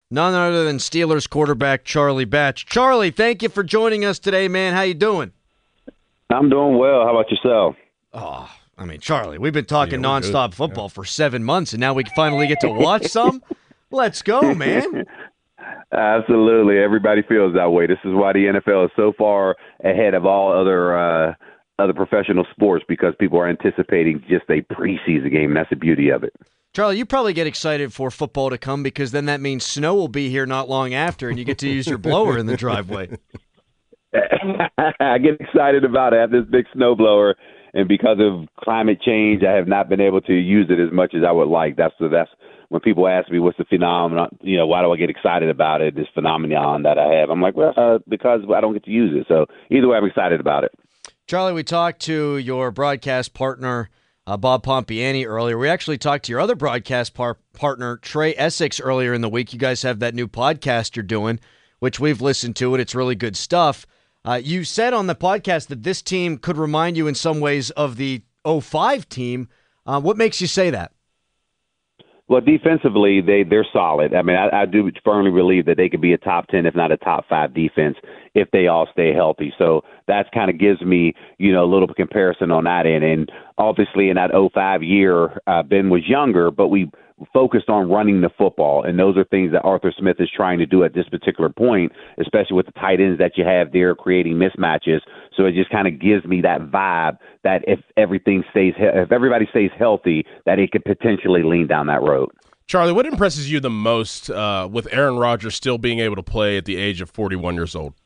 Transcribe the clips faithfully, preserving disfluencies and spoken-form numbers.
None other than Steelers quarterback Charlie Batch. Charlie, thank you for joining us today, man. How you doing? I'm doing well. How about yourself? Oh, I mean, Charlie, we've been talking Yeah, we're nonstop good. football for seven months, and now we finally get to watch some? Let's go, man. Absolutely. Everybody feels that way. This is why the N F L is so far ahead of all other uh, other professional sports, because people are anticipating just a preseason game, and that's the beauty of it. Charlie, you probably get excited for football to come because then that means snow will be here not long after, and you get to use your blower in the driveway. I get excited about it. I have this big snowblower, and because of climate change, I have not been able to use it as much as I would like. That's the, that's when people ask me what's the phenomenon, you know, why do I get excited about it, this phenomenon that I have. I'm like, well, uh, because I don't get to use it. So either way, I'm excited about it. Charlie, we talked to your broadcast partner, uh, Bob Pompiani, earlier. We actually talked to your other broadcast par- partner, Trey Essex, earlier in the week. You guys have that new podcast you're doing, which we've listened to, and it's really good stuff. Uh, you said on the podcast that this team could remind you in some ways of the oh five team. Uh, what makes you say that? Well, defensively, they, they're solid. I mean, I, I do firmly believe that they could be a top ten, if not a top five defense, if they all stay healthy. So that kind of gives me, you know, a little comparison on that end. And obviously in that oh five year, uh, Ben was younger, but we focused on running the football. And those are things that Arthur Smith is trying to do at this particular point, especially with the tight ends that you have there creating mismatches. So it just kind of gives me that vibe that if everything stays, if everybody stays healthy, that it could potentially lean down that road. Charlie, what impresses you the most uh, with Aaron Rodgers still being able to play at the age of forty-one years old?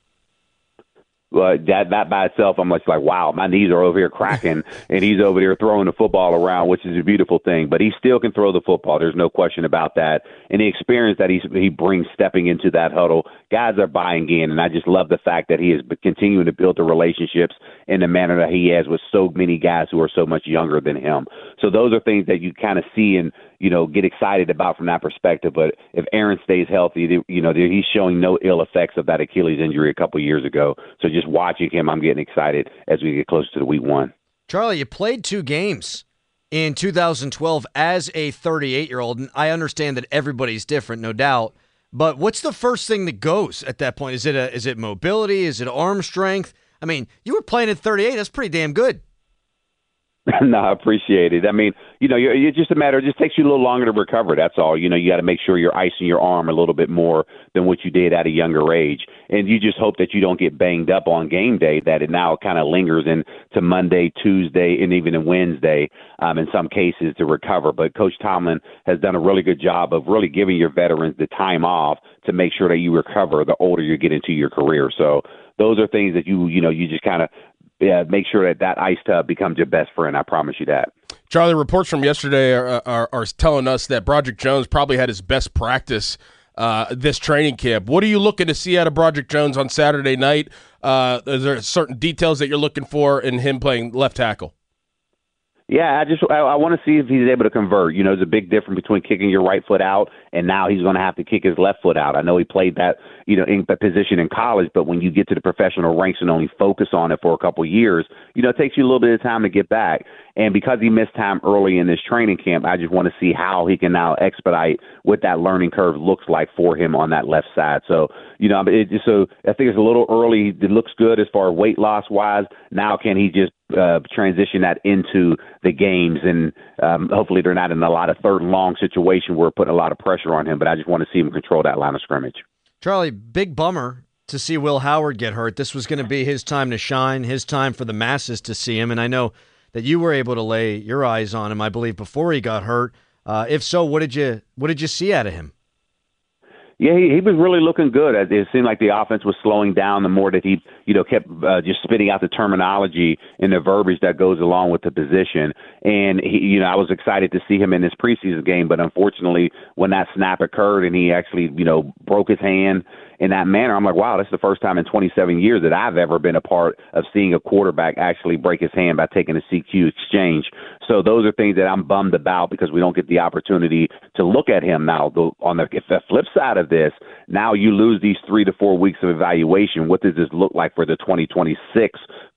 Well, that that by itself, I'm just like, wow, my knees are over here cracking, and he's over there throwing the football around, which is a beautiful thing. But he still can throw the football. There's no question about that. And the experience that he's, he brings stepping into that huddle, guys are buying in. And I just love the fact that he is continuing to build the relationships in the manner that he has with so many guys who are so much younger than him. So those are things that you kind of see and, you know, get excited about from that perspective. But if Aaron stays healthy, you know, he's showing no ill effects of that Achilles injury a couple of years ago. So just watching him, I'm getting excited as we get closer to the week one. Charlie, you played two games in two thousand twelve as a thirty-eight-year-old, and I understand that everybody's different, no doubt. But what's the first thing that goes at that point? Is it a, is it mobility? Is it arm strength? I mean, you were playing at thirty-eight. That's pretty damn good. No, I appreciate it. I mean, you know, you're, it's just a matter. It just takes you a little longer to recover. That's all. You know, you got to make sure you're icing your arm a little bit more than what you did at a younger age, and you just hope that you don't get banged up on game day. That it now kind of lingers into Monday, Tuesday, and even in Wednesday, um, in some cases to recover. But Coach Tomlin has done a really good job of really giving your veterans the time off to make sure that you recover the older you get into your career. So those are things that you you know you just kind of. Yeah, make sure that that ice tub becomes your best friend. I promise you that. Charlie, reports from yesterday are, are, are telling us that Broderick Jones probably had his best practice uh, this training camp. What are you looking to see out of Broderick Jones on Saturday night? Uh, is there certain details that you're looking for in him playing left tackle? Yeah, I just I, I want to see if he's able to convert. You know, there's a big difference between kicking your right foot out and now he's going to have to kick his left foot out. I know he played that, you know, in that position in college, but when you get to the professional ranks and only focus on it for a couple of years, you know, it takes you a little bit of time to get back. And because he missed time early in this training camp, I just want to see how he can now expedite what that learning curve looks like for him on that left side. So, you know, it just, so I think it's a little early. It looks good as far as weight loss wise. Now, can he just uh, transition that into the games? And um, hopefully they're not in a lot of third and long situation where we're putting a lot of pressure on him. But I just want to see him control that line of scrimmage. Charlie, big bummer to see Will Howard get hurt. This was going to be his time to shine, his time for the masses to see him. And I know that you were able to lay your eyes on him, I believe, before he got hurt. Uh, if so, what did you what did you see out of him? Yeah, he, he was really looking good. It seemed like the offense was slowing down the more that he, you know, kept uh, just spitting out the terminology and the verbiage that goes along with the position. And, he, you know, I was excited to see him in this preseason game, but unfortunately when that snap occurred and he actually, you know, broke his hand in that manner, I'm like, wow, that's the first time in twenty-seven years that I've ever been a part of seeing a quarterback actually break his hand by taking a C Q exchange. So those are things that I'm bummed about because we don't get the opportunity to look at him now. On the, if the flip side of this, now you lose these three to four weeks of evaluation. What does this look like for the twenty twenty-six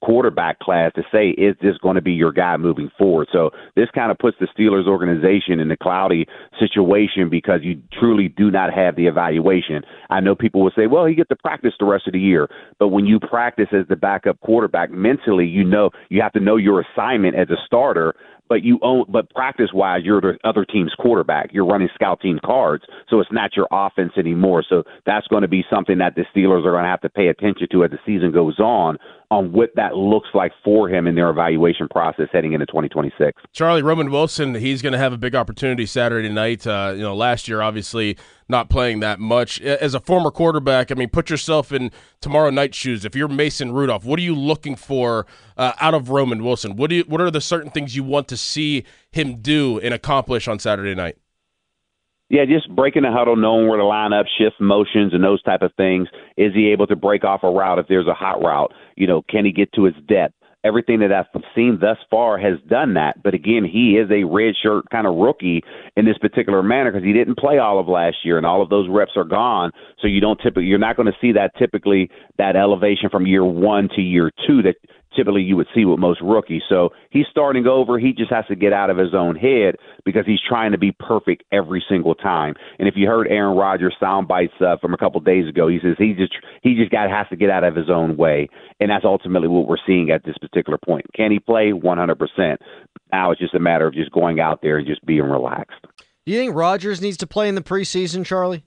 quarterback class to say, is this going to be your guy moving forward? So this kind of puts the Steelers organization in a cloudy situation because you truly do not have the evaluation. I know people will say, well, he gets to practice the rest of the year. But when you practice as the backup quarterback, mentally, you know, you have to know your assignment as a starter. But you own, but practice-wise, you're the other team's quarterback. You're running scout team cards, so it's not your offense anymore. So that's going to be something that the Steelers are going to have to pay attention to as the season goes on, on what that looks like for him in their evaluation process heading into twenty twenty-six. Charlie, Roman Wilson, he's going to have a big opportunity Saturday night. Uh, you know, last year, obviously, not playing that much. As a former quarterback, I mean, put yourself in tomorrow night's shoes. If you're Mason Rudolph, what are you looking for uh, out of Roman Wilson? What do you, what are the certain things you want to see him do and accomplish on Saturday night? Yeah, just breaking the huddle, knowing where to line up, shift motions, and those type of things. Is he able to break off a route if there's a hot route? You know, can he get to his depth? Everything that I've seen thus far has done that. But again, he is a redshirt kind of rookie in this particular manner because he didn't play all of last year, and all of those reps are gone. So you don't typically, you're not going to see that typically that elevation from year one to year two that typically you would see with most rookies. So he's starting over. He just has to get out of his own head because he's trying to be perfect every single time. And if you heard Aaron Rodgers' sound bites uh, from a couple of days ago, he says he just he just got has to get out of his own way, and that's ultimately what we're seeing at this particular point. Can he play? one hundred percent. Now it's just a matter of just going out there and just being relaxed. Do you think Rodgers needs to play in the preseason, Charlie?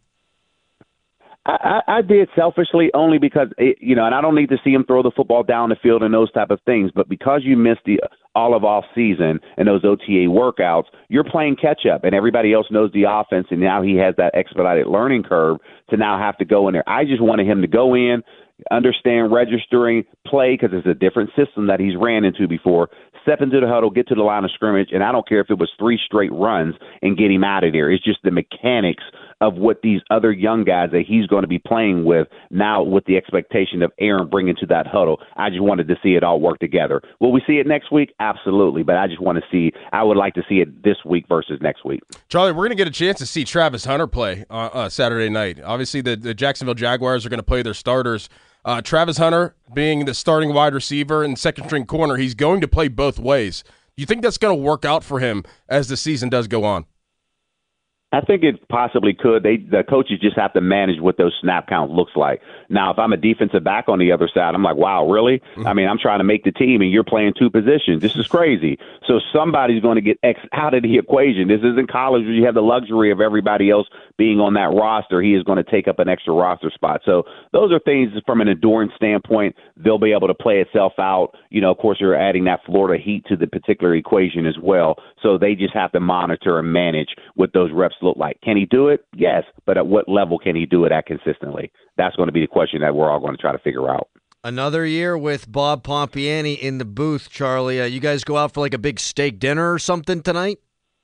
I, I did selfishly only because, it, you know, and I don't need to see him throw the football down the field and those type of things, but because you missed the all of off season and those O T A workouts, you're playing catch up and everybody else knows the offense, and now he has that expedited learning curve to now have to go in there. I just wanted him to go in, understand registering, play, because it's a different system that he's ran into before, step into the huddle, get to the line of scrimmage, and I don't care if it was three straight runs and get him out of there. It's just the mechanics of what these other young guys that he's going to be playing with now with the expectation of Aaron bringing to that huddle. I just wanted to see it all work together. Will we see it next week? Absolutely, but I just want to see – I would like to see it this week versus next week. Charlie, we're going to get a chance to see Travis Hunter play uh, uh, Saturday night. Obviously, the, the Jacksonville Jaguars are going to play their starters. Uh, Travis Hunter, being the starting wide receiver and second-string corner, he's going to play both ways. Do you think that's going to work out for him as the season does go on? I think it possibly could. They the coaches just have to manage what those snap count looks like. Now, if I'm a defensive back on the other side, I'm like, wow, really? Mm-hmm. I mean, I'm trying to make the team, and you're playing two positions. This is crazy. So somebody's going to get X out of the equation. This isn't college where you have the luxury of everybody else being on that roster. He is going to take up an extra roster spot. So those are things from an endurance standpoint. They'll be able to play itself out. You know, of course, you're adding that Florida heat to the particular equation as well. So they just have to monitor and manage what those reps look like. Can he do it? Yes. But at what level can he do it at consistently? That's going to be the question that we're all going to try to figure out. Another year with Bob Pompiani in the booth, Charlie. Uh, you guys go out for like a big steak dinner or something tonight?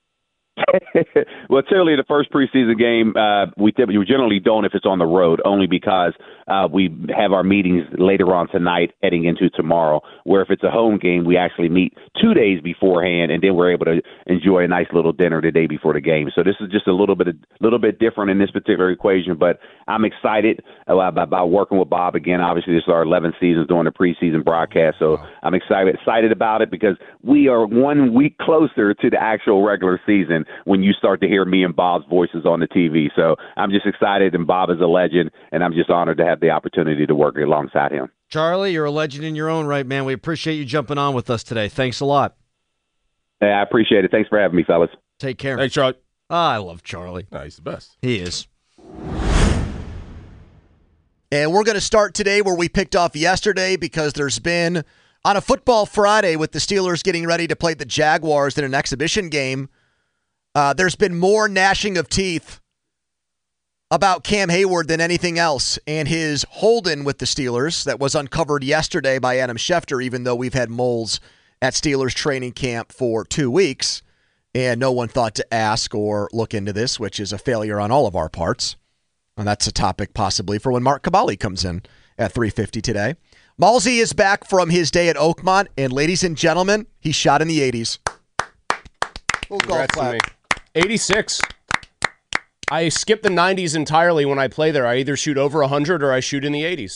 Well, typically the first preseason game, uh, we typically we generally don't if it's on the road, only because uh, we have our meetings later on tonight heading into tomorrow, where if it's a home game, we actually meet two days beforehand, and then we're able to enjoy a nice little dinner the day before the game. So this is just a little bit, a little bit different in this particular equation, but I'm excited about, about working with Bob again. Obviously, this is our eleventh season doing the preseason broadcast, so I'm excited, excited about it because we are one week closer to the actual regular season when you start to hear me and Bob's voices on the T V. So I'm just excited, and Bob is a legend, and I'm just honored to have the opportunity to work alongside him. Charlie, you're a legend in your own right, man. We appreciate you jumping on with us today. Thanks a lot. Hey, I appreciate it. Thanks for having me, fellas. Take care. Hey, Charlie. Ah, I love Charlie. No, he's the best. He is. And we're going to start today where we picked off yesterday because there's been, on a football Friday with the Steelers getting ready to play the Jaguars in an exhibition game, uh, there's been more gnashing of teeth about Cam Hayward than anything else, and his hold-in with the Steelers that was uncovered yesterday by Adam Schefter, even though we've had moles at Steelers training camp for two weeks, and no one thought to ask or look into this, which is a failure on all of our parts. And that's a topic possibly for when Mark Cabali comes in at three fifty today. Malsey is back from his day at Oakmont, and ladies and gentlemen, he shot in the eighties. We'll golf clap. eighty-six. I skip the nineties entirely when I play there. I either shoot over one hundred or I shoot in the eighties.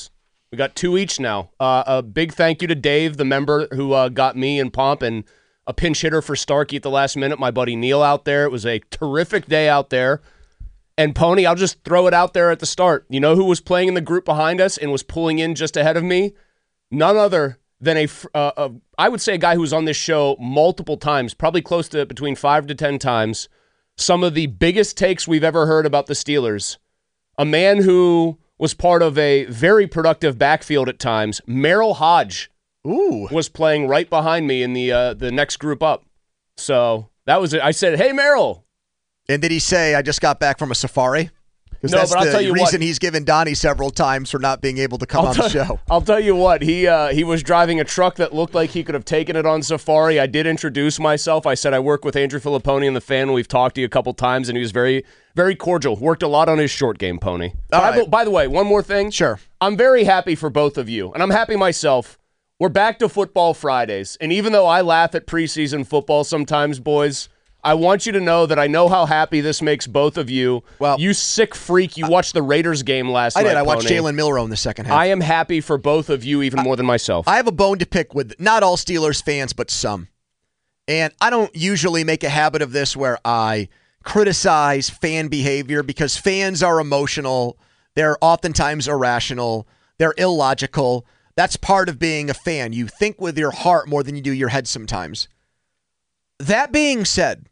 We got two each now. Uh, a big thank you to Dave, the member who uh, got me and Pomp, and a pinch hitter for Starkey at the last minute, my buddy Neil out there. It was a terrific day out there. And Pony, I'll just throw it out there at the start. You know who was playing in the group behind us and was pulling in just ahead of me? None other than a, uh, a I would say a guy who was on this show multiple times, probably close to between five to ten times. Some of the biggest takes we've ever heard about the Steelers. A man who was part of a very productive backfield at times. Merrill Hodge Ooh. was playing right behind me in the uh, the next group up. So that was it. I said, hey, Merrill. And did he say, I just got back from a safari? Because No, that's but I'll the tell you reason what. he's given Donnie several times for not being able to come I'll on tell, the show. I'll tell you what, he uh, he was driving a truck that looked like he could have taken it on safari. I did introduce myself. I said I work with Andrew Filipponi and the Fan. We've talked to you a couple times, and he was very, very cordial. Worked a lot on his short game, Pony. All by, right. the, by the way, one more thing. Sure. I'm very happy for both of you, and I'm happy myself. We're back to Football Fridays, and even though I laugh at preseason football sometimes, boys, I want you to know that I know how happy this makes both of you. Well, you sick freak. You watched the Raiders game last I night, did. I watched Pony. Jalen Milroe in the second half. I am happy for both of you even more than myself. I have a bone to pick with not all Steelers fans, but some. And I don't usually make a habit of this where I criticize fan behavior because fans are emotional. They're oftentimes irrational. They're illogical. That's part of being a fan. You think with your heart more than you do your head sometimes. That being said,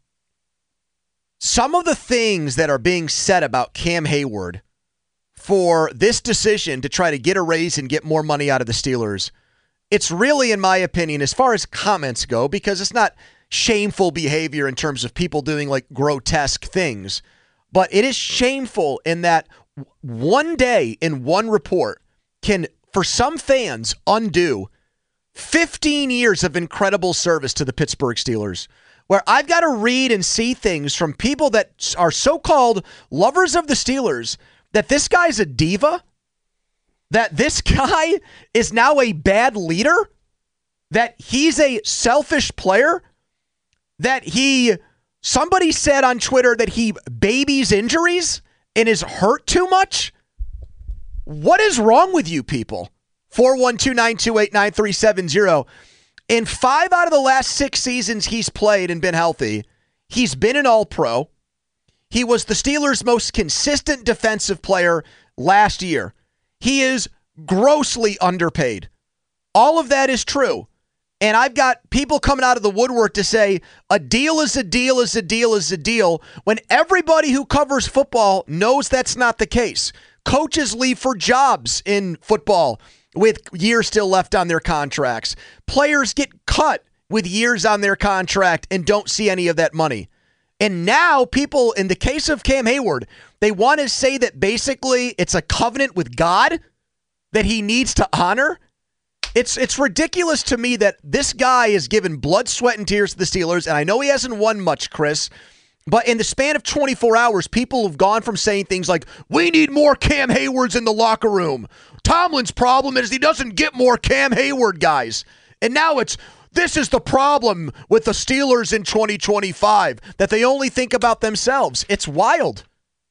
some of the things that are being said about Cam Hayward for this decision to try to get a raise and get more money out of the Steelers, it's really, in my opinion, as far as comments go, because it's not shameful behavior in terms of people doing like grotesque things, but it is shameful in that one day in one report can, for some fans, undo fifteen years of incredible service to the Pittsburgh Steelers, where I've got to read and see things from people that are so-called lovers of the Steelers that this guy's a diva, that this guy is now a bad leader, that he's a selfish player, that he, somebody said on Twitter that he babies injuries and is hurt too much. What is wrong with you people? four one two, nine two eight, nine three seven zero. In five out of the last six seasons he's played and been healthy, he's been an All-Pro. He was the Steelers' most consistent defensive player last year. He is grossly underpaid. All of that is true. And I've got people coming out of the woodwork to say a deal is a deal is a deal is a deal when everybody who covers football knows that's not the case. Coaches leave for jobs in football with years still left on their contracts. Players get cut with years on their contract and don't see any of that money. And now people, in the case of Cam Hayward, they want to say that basically it's a covenant with God that he needs to honor. It's it's ridiculous to me that this guy is given blood, sweat, and tears to the Steelers, and I know he hasn't won much, Chris, but in the span of twenty-four hours, people have gone from saying things like, we need more Cam Haywards in the locker room. Tomlin's problem is he doesn't get more Cam Hayward guys. And now it's, this is the problem with the Steelers in twenty twenty-five, that they only think about themselves. It's wild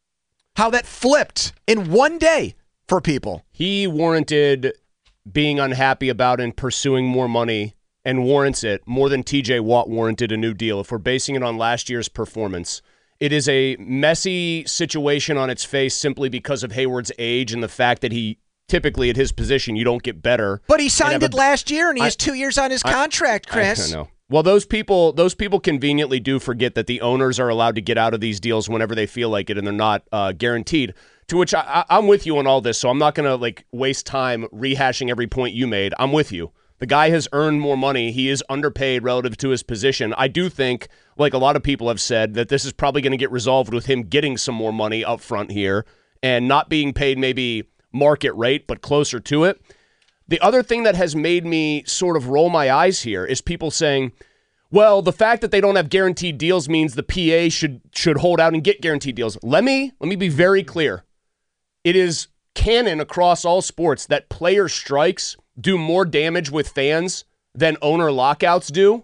how that flipped in one day for people. He warranted being unhappy about and pursuing more money, and warrants it more than T J Watt warranted a new deal if we're basing it on last year's performance. It is a messy situation on its face simply because of Hayward's age and the fact that he typically at his position you don't get better. But he signed it a, last year and he I, has two years on his contract, I, Chris. I don't know. Well, those people those people conveniently do forget that the owners are allowed to get out of these deals whenever they feel like it, and they're not uh, guaranteed. To which I, I, I'm with you on all this, so I'm not going to like waste time rehashing every point you made. I'm with you. The guy has earned more money. He is underpaid relative to his position. I do think, like a lot of people have said, that this is probably going to get resolved with him getting some more money up front here and not being paid maybe market rate, but closer to it. The other thing that has made me sort of roll my eyes here is people saying, well, the fact that they don't have guaranteed deals means the P A should should hold out and get guaranteed deals. Let me let me be very clear. It is canon across all sports that player strikes do more damage with fans than owner lockouts do.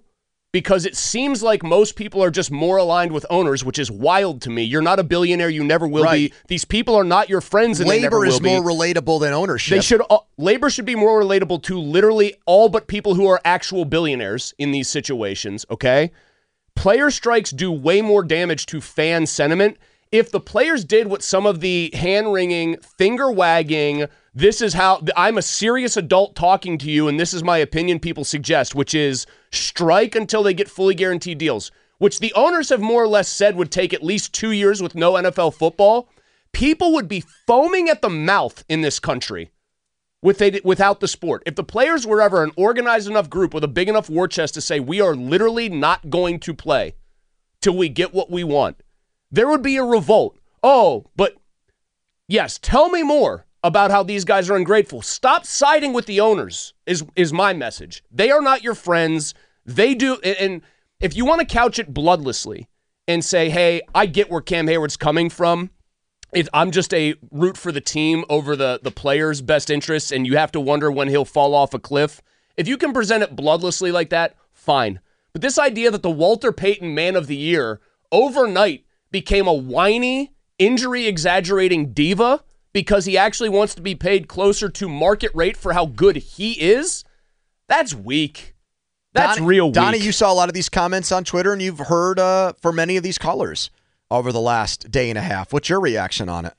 because it seems like most people are just more aligned with owners, which is wild to me. You're not a billionaire. You never will right. be. These people are not your friends, and labor they never will is be. more relatable than ownership. They should. Uh, labor should be more relatable to literally all but people who are actual billionaires in these situations, okay? Player strikes do way more damage to fan sentiment. If the players did what some of the hand-wringing, finger-wagging, this is how, I'm a serious adult talking to you, and this is my opinion people suggest, which is strike until they get fully guaranteed deals, which the owners have more or less said would take at least two years with no N F L football, people would be foaming at the mouth in this country with they, without the sport. If the players were ever an organized enough group with a big enough war chest to say, we are literally not going to play till we get what we want, there would be a revolt. Oh, but yes, tell me more about how these guys are ungrateful. Stop siding with the owners is is my message. They are not your friends. They do, and if you want to couch it bloodlessly and say, hey, I get where Cam Hayward's coming from. It, I'm just a root for the team over the, the player's best interests, and you have to wonder when he'll fall off a cliff. If you can present it bloodlessly like that, fine. But this idea that the Walter Payton Man of the Year overnight became a whiny, injury-exaggerating diva because he actually wants to be paid closer to market rate for how good he is, that's weak. That's Donnie, real weak. Donnie, you saw a lot of these comments on Twitter, and you've heard uh, from many of these callers over the last day and a half. What's your reaction on it?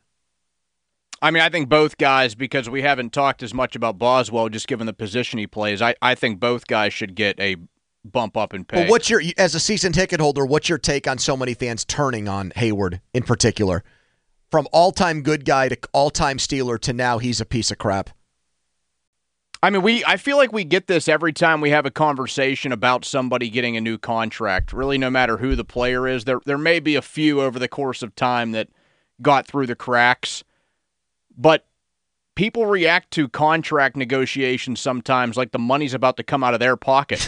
I mean, I think both guys, because we haven't talked as much about Boswell, just given the position he plays, I, I think both guys should get a bump up in pay. Well, what's your, as a season ticket holder, what's your take on so many fans turning on Hayward in particular? From all-time good guy to all-time Steeler to now he's a piece of crap. I mean, we. I feel like we get this every time we have a conversation about somebody getting a new contract. Really, no matter who the player is, there there may be a few over the course of time that got through the cracks, but people react to contract negotiations sometimes like the money's about to come out of their pocket.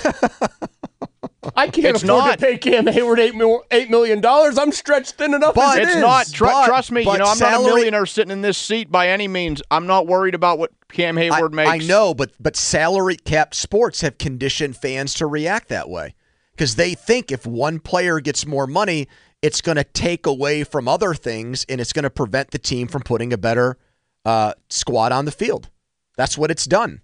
I can't It's afford not. to pay Cam Hayward eight mil, eight million dollars. I'm stretched thin enough. But as It's it is. not. Tr- but- trust me, you but know, I'm not a salary- millionaire sitting in this seat by any means. I'm not worried about what Cam Hayward I, makes. I know, but but salary cap sports have conditioned fans to react that way because they think if one player gets more money, it's going to take away from other things and it's going to prevent the team from putting a better uh, squad on the field. That's what it's done.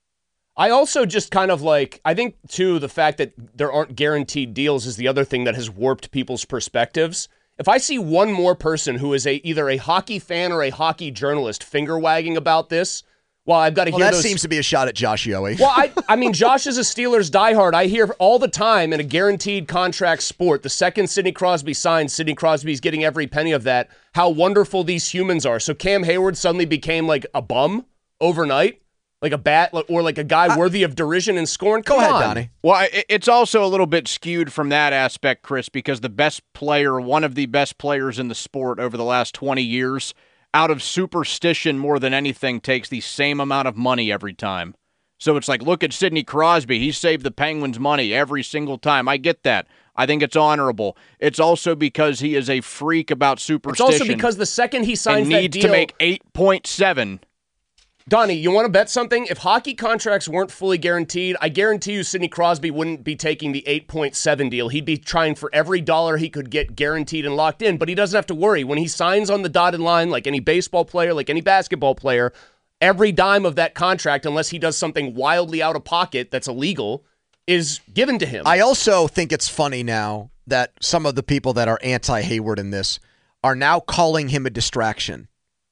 I also just kind of like, I think, too, the fact that there aren't guaranteed deals is the other thing that has warped people's perspectives. If I see one more person who is a either a hockey fan or a hockey journalist finger-wagging about this, well, I've got to Well, hear that those... seems to be a shot at Josh Yohe. Well, I, I mean, Josh is a Steelers diehard. I hear all the time in a guaranteed contract sport, the second Sidney Crosby signs, Sidney Crosby's getting every penny of that, how wonderful these humans are. So Cam Hayward suddenly became like a bum overnight? Like a bat, or like a guy worthy of derision and scorn? Come Go ahead, on. Donnie. Well, I- it's also a little bit skewed from that aspect, Chris, because the best player, one of the best players in the sport over the last twenty years, out of superstition more than anything, takes the same amount of money every time. So it's like, look at Sidney Crosby. He saved the Penguins money every single time. I get that. I think it's honorable. It's also because he is a freak about It's superstition. also because the second he signs and that needs deal... to make eight point seven. Donnie, you want to bet something? If hockey contracts weren't fully guaranteed, I guarantee you Sidney Crosby wouldn't be taking the eight point seven deal. He'd be trying for every dollar he could get guaranteed and locked in, but he doesn't have to worry. When he signs on the dotted line, like any baseball player, like any basketball player, every dime of that contract, unless he does something wildly out of pocket that's illegal, is given to him. I also think it's funny now that some of the people that are anti-Hayward in this are now calling him a distraction.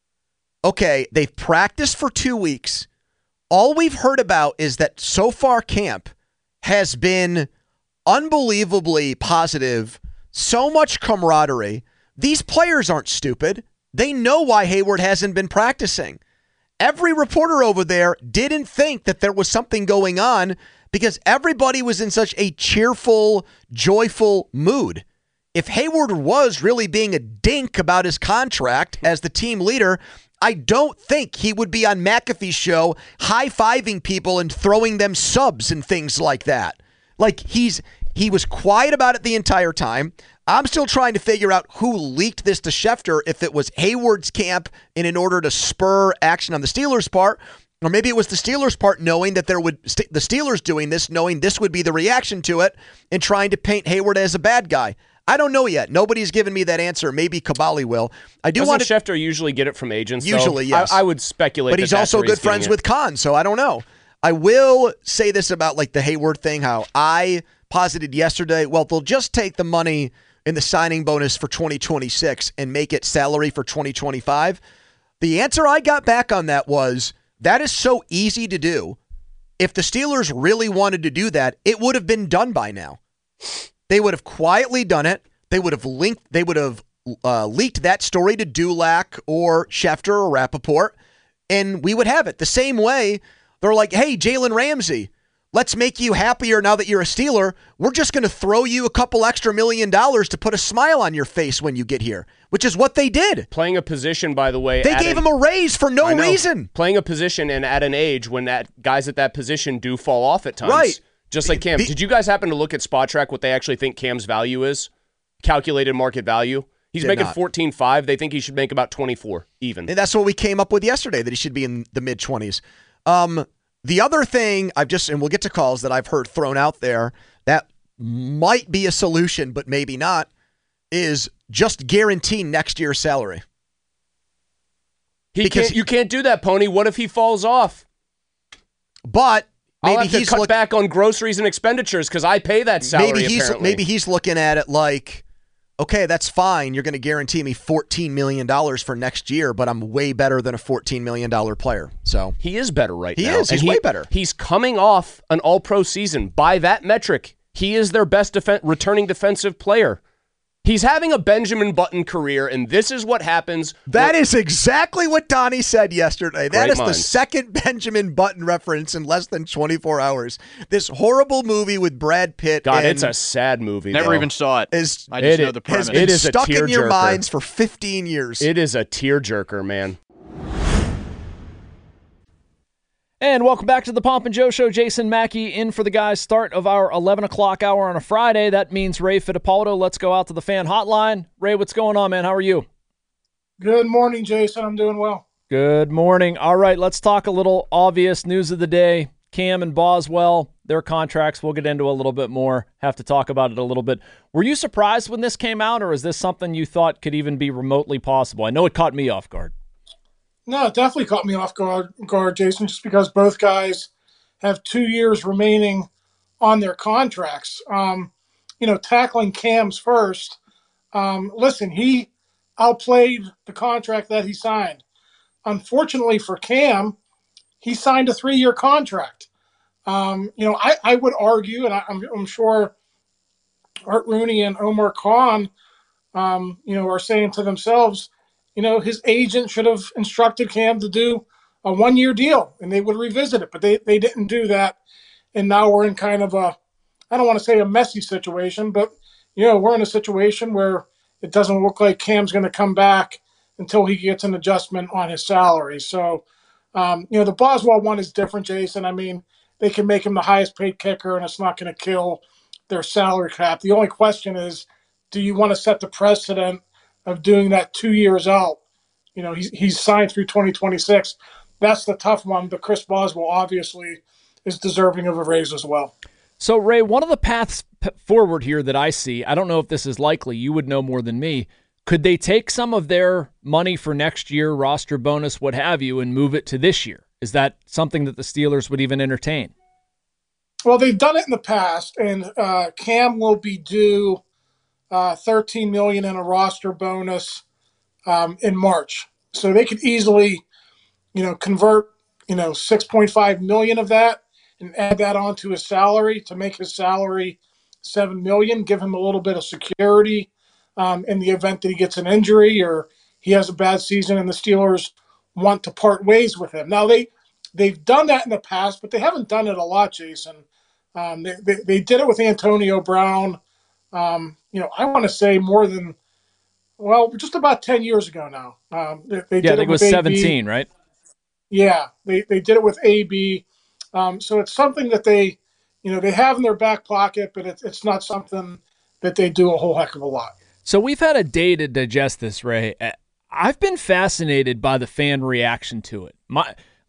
Okay, they've practiced for two weeks. All we've heard about is that so far camp has been unbelievably positive, so much camaraderie. These players aren't stupid. They know why Hayward hasn't been practicing. Every reporter over there didn't think that there was something going on because everybody was in such a cheerful, joyful mood. If Hayward was really being a dink about his contract as the team leader, I don't think he would be on McAfee's show high-fiving people and throwing them subs and things like that. Like, he's he was quiet about it the entire time. I'm still trying to figure out who leaked this to Schefter, if it was Hayward's camp and in order to spur action on the Steelers' part, Or maybe it was the Steelers' part knowing that there would st- the Steelers doing this, knowing this would be the reaction to it, and trying to paint Hayward as a bad guy. I don't know yet. Nobody's given me that answer. Maybe Kabali will. I do Doesn't want to. Schefter usually get it from agents? Usually, though? yes. I, I would speculate, but that he's that's also where he's good friends getting it. with Khan, so I don't know. I will say this about like the Hayward thing. How I posited yesterday. Well, they'll just take the money in the signing bonus for twenty twenty-six and make it salary for twenty twenty-five. The answer I got back on that was, that is so easy to do. If the Steelers really wanted to do that, it would have been done by now. They would have quietly done it. They would have linked. They would have uh, leaked that story to Dulac or Schefter or Rappaport, and we would have it. The same way they're like, hey, Jalen Ramsey, let's make you happier now that you're a Steeler. We're just going to throw you a couple extra million dollars to put a smile on your face when you get here, which is what they did. Playing a position, by the way. They gave an, him a raise for no reason. Playing a position and at an age when that guys at that position do fall off at times. Right. Just like Cam. Be, Did you guys happen to look at Spot Track what they actually think Cam's value is? Calculated market value? He's making fourteen five. They think he should make about twenty-four even. And that's what we came up with yesterday, that he should be in the mid-twenties. Um, the other thing I've just, and we'll get to calls that I've heard thrown out there that might be a solution, but maybe not, is just guarantee next year's salary. He because can't, you can't do that, Pony. What if he falls off? But maybe I'll have to he's cut look, back on groceries and expenditures because I pay that salary. Maybe he's apparently. maybe he's looking at it like, okay, that's fine. You're going to guarantee me fourteen million dollars for next year, but I'm way better than a fourteen million dollars player. So he is better right he now. He is. He's and way he, better. He's coming off an all-pro season. By that metric, he is their best def- returning defensive player. He's having a Benjamin Button career, and this is what happens. That is exactly what Donnie said yesterday. That Great is minds. the second Benjamin Button reference in less than twenty-four hours. This horrible movie with Brad Pitt. God, and it's a sad movie. Never though. even saw it. Is, I just it, know the premise. has been It is a stuck in your tearjerker. minds for fifteen years. It is a tearjerker, man. And welcome back to the Pomp and Joe Show. Jason Mackey in for the guys. Start of our eleven o'clock hour on a Friday. That means Ray Fittipaldo. Let's go out to the fan hotline. Ray, what's going on, man? How are you? Good morning, Jason. I'm doing well. Good morning. All right, let's talk a little obvious news of the day. Cam and Boswell, their contracts, we'll get into a little bit more. Have to talk about it a little bit. Were you surprised when this came out, or is this something you thought could even be remotely possible? I know it caught me off guard. No, it definitely caught me off guard, guard, Jason, just because both guys have two years remaining on their contracts. Um, you know, tackling Cam's first, um, listen, he outplayed the contract that he signed. Unfortunately for Cam, he signed a three-year contract. Um, you know, I, I would argue, and I, I'm, I'm sure Art Rooney and Omar Khan, um, you know, are saying to themselves, you know, his agent should have instructed Cam to do a one-year deal, and they would revisit it. But they, they didn't do that, and now we're in kind of a, I don't want to say a messy situation, but, you know, we're in a situation where it doesn't look like Cam's going to come back until he gets an adjustment on his salary. So, um, you know, the Boswell one is different, Jason. I mean, they can make him the highest-paid kicker, and it's not going to kill their salary cap. The only question is, do you want to set the precedent of doing that two years out? You know, he's, he's signed through twenty twenty-six. That's the tough one, but Chris Boswell obviously is deserving of a raise as well. So, Ray, one of the paths p- forward here that I see, I don't know if this is likely, you would know more than me, could they take some of their money for next year, roster bonus, what have you, and move it to this year? Is that something that the Steelers would even entertain? Well, they've done it in the past, and uh, Cam will be due Uh, thirteen million dollars in a roster bonus um, in March. So they could easily, you know, convert, you know, six point five million dollars of that and add that onto his salary to make his salary seven million dollars, give him a little bit of security um, in the event that he gets an injury or he has a bad season and the Steelers want to part ways with him. Now, they, they've done that in the past, but they haven't done it a lot, Jason. Um, they, they, they did it with Antonio Brown. Um, you know, I want to say more than, well, just about ten years ago now. Um, they, they yeah, did I think it was with seventeen, right? Yeah, they, they did it with A B. Um, so it's something that they, you know, they have in their back pocket, but it's it's not something that they do a whole heck of a lot. So we've had a day to digest this, Ray. I've been fascinated by the fan reaction to it. My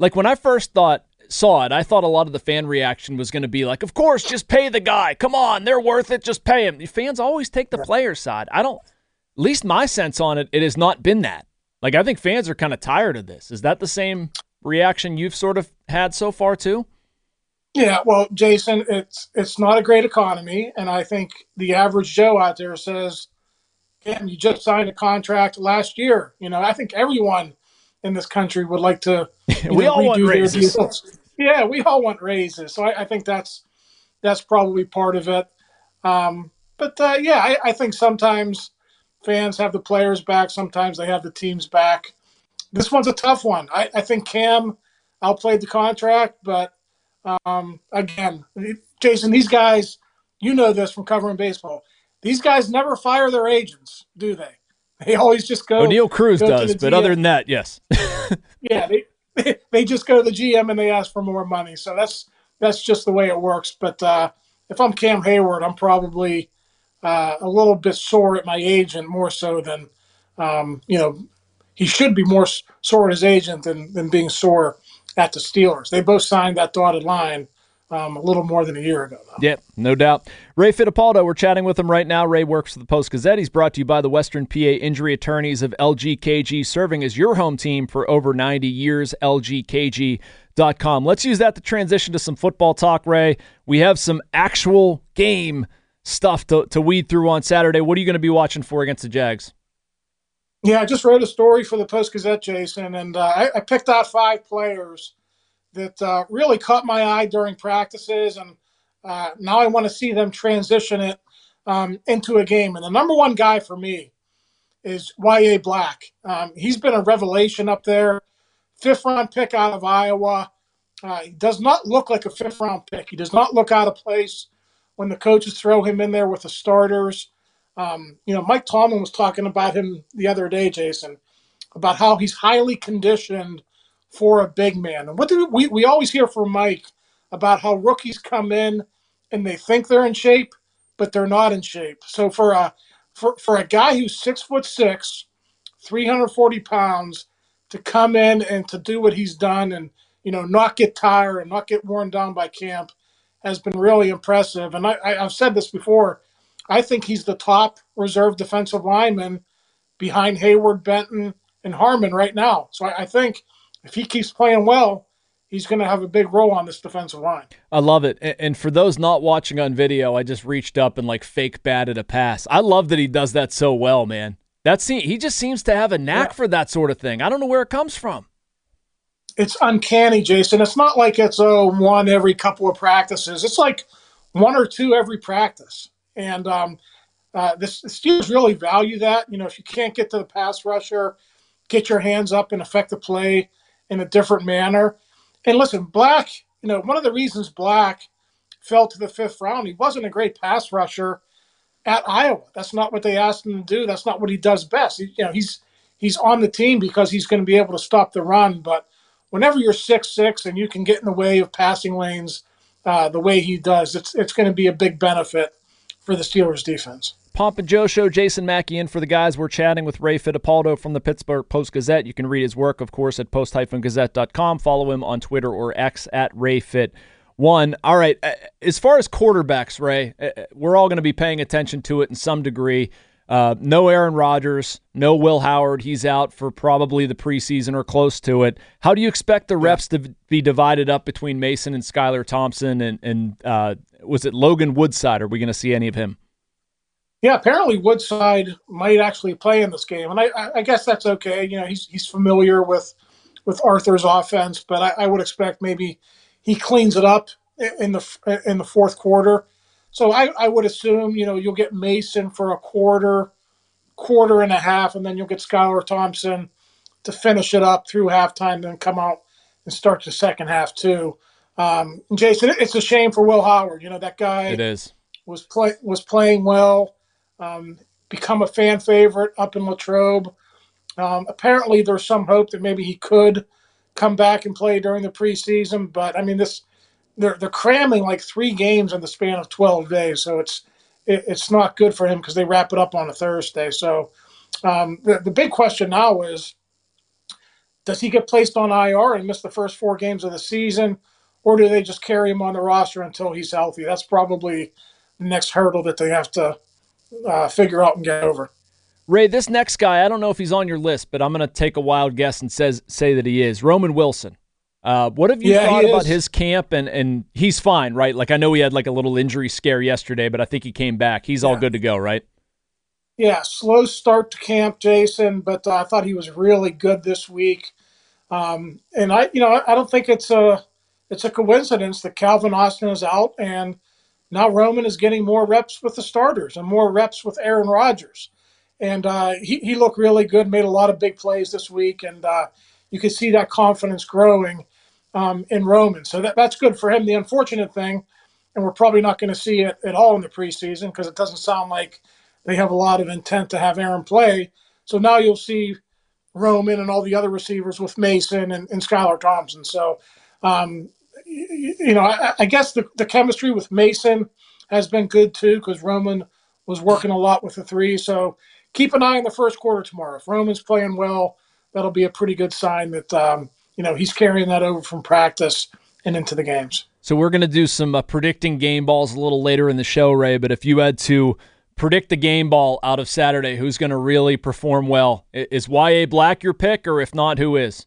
like when I first thought saw it, I thought a lot of the fan reaction was going to be like, of course, just pay the guy. Come on, they're worth it. Just pay him. The fans always take the player's side. I don't, at least my sense on it, it has not been that. Like, I think fans are kind of tired of this. Is that the same reaction you've sort of had so far too? Yeah, well, Jason, it's it's not a great economy, and I think the average Joe out there says, "Damn, you just signed a contract last year." You know, I think everyone in this country would like to. we know, all want raises. Yeah, we all want raises. So I, I think that's that's probably part of it. Um, but uh, yeah, I, I think sometimes fans have the players back. Sometimes they have the teams back. This one's a tough one. I, I think Cam outplayed the contract, but um, again, Jason, these guys, you know this from covering baseball. These guys never fire their agents, do they? They always just go. O'Neal Cruz go does, but other than that, yes. yeah, they, they just go to the G M and they ask for more money. So that's that's just the way it works. But uh, if I'm Cam Hayward, I'm probably uh, a little bit sore at my agent, more so than um, you know. He should be more sore at his agent than, than being sore at the Steelers. They both signed that dotted line um, a little more than a year ago, though. Yep, no doubt. Ray Fittipaldo, we're chatting with him right now. Ray works for the Post-Gazette. He's brought to you by the Western P A Injury Attorneys of L G K G, serving as your home team for over ninety years, L G K G dot com. Let's use that to transition to some football talk, Ray. We have some actual game stuff to, to weed through on Saturday. What are you going to be watching for against the Jags? Yeah, I just wrote a story for the Post-Gazette, Jason, and uh, I, I picked out five players that uh, really caught my eye during practices, and uh, now I want to see them transition it um, into a game. And the number one guy for me is Y A. Black. Um, he's been a revelation up there, fifth-round pick out of Iowa. Uh, he does not look like a fifth-round pick. He does not look out of place when the coaches throw him in there with the starters. Um, you know, Mike Tomlin was talking about him the other day, Jason, about how he's highly conditioned for a big man. And what do we, we always hear from Mike about how rookies come in and they think they're in shape, but they're not in shape. So for a, for, for a guy who's six foot six, three hundred forty pounds, to come in and to do what he's done and, you know, not get tired and not get worn down by camp has been really impressive. And I, I, I've said this before, I think he's the top reserve defensive lineman behind Hayward, Benton, and Harmon right now. So I, I think if he keeps playing well, he's going to have a big role on this defensive line. I love it. And for those not watching on video, I just reached up and like fake batted a pass. I love that he does that so well, man. That's he just seems to have a knack yeah. for that sort of thing. I don't know where it comes from. It's uncanny, Jason. It's not like it's oh, one every couple of practices. It's like one or two every practice. And um, uh, the Steelers really value that. You know, if you can't get to the pass rusher, get your hands up and affect the play in a different manner. And listen, Black, you know, one of the reasons Black fell to the fifth round, he wasn't a great pass rusher at Iowa. That's not what they asked him to do. That's not what he does best. He, you know, he's he's on the team because he's going to be able to stop the run. But whenever you're six six and you can get in the way of passing lanes uh, the way he does, it's it's going to be a big benefit for the Steelers defense. Pomp and Joe Show, Jason Mackey in for the guys. We're chatting with Ray Fittipaldo from the Pittsburgh Post-Gazette. You can read his work, of course, at post dash gazette dot com. Follow him on Twitter or X at RayFit one. All right, as far as quarterbacks, Ray, we're all going to be paying attention to it in some degree. Uh, no Aaron Rodgers, no Will Howard. He's out for probably the preseason or close to it. How do you expect the reps yeah. to be divided up between Mason and Skylar Thompson and, and uh, was it Logan Woodside? Are we going to see any of him? Yeah, apparently Woodside might actually play in this game, and I, I guess that's okay. You know, he's he's familiar with with Arthur's offense, but I, I would expect maybe he cleans it up in the in the fourth quarter. So I, I would assume, you know, you'll get Mason for a quarter, quarter and a half, and then you'll get Skylar Thompson to finish it up through halftime, and then come out and start the second half too. Um, Jason, it's a shame for Will Howard. You know, that guy it is. was play was playing well, um, become a fan favorite up in Latrobe. Um, apparently, there's some hope that maybe he could come back and play during the preseason, but I mean this. They're they're cramming like three games in the span of twelve days, so it's it, it's not good for him because they wrap it up on a Thursday. So um, the the big question now is, does he get placed on I R and miss the first four games of the season, or do they just carry him on the roster until he's healthy? That's probably the next hurdle that they have to uh, figure out and get over. Ray, this next guy, I don't know if he's on your list, but I'm going to take a wild guess and says say that he is. Roman Wilson. Uh, what have you yeah, thought about is. his camp? And, and he's fine, right? Like, I know he had like a little injury scare yesterday, but I think he came back. He's yeah. all good to go, right? Yeah, slow start to camp, Jason, but uh, I thought he was really good this week. Um, and I, you know, I don't think it's a it's a coincidence that Calvin Austin is out, and now Roman is getting more reps with the starters and more reps with Aaron Rodgers. And uh, he, he looked really good, made a lot of big plays this week, and uh, you can see that confidence growing um, in Roman. So that, that's good for him. The unfortunate thing, and we're probably not going to see it at all in the preseason because it doesn't sound like they have a lot of intent to have Aaron play. So now you'll see Roman and all the other receivers with Mason and, and Skylar Thompson. So, um, you, you know, I, I guess the, the chemistry with Mason has been good too because Roman was working a lot with the three. So keep an eye on the first quarter tomorrow. If Roman's playing well, that'll be a pretty good sign that, um, you know, he's carrying that over from practice and into the games. So we're going to do some uh, predicting game balls a little later in the show, Ray, but if you had to predict the game ball out of Saturday, who's going to really perform well? Is Y A. Black your pick, or if not, who is?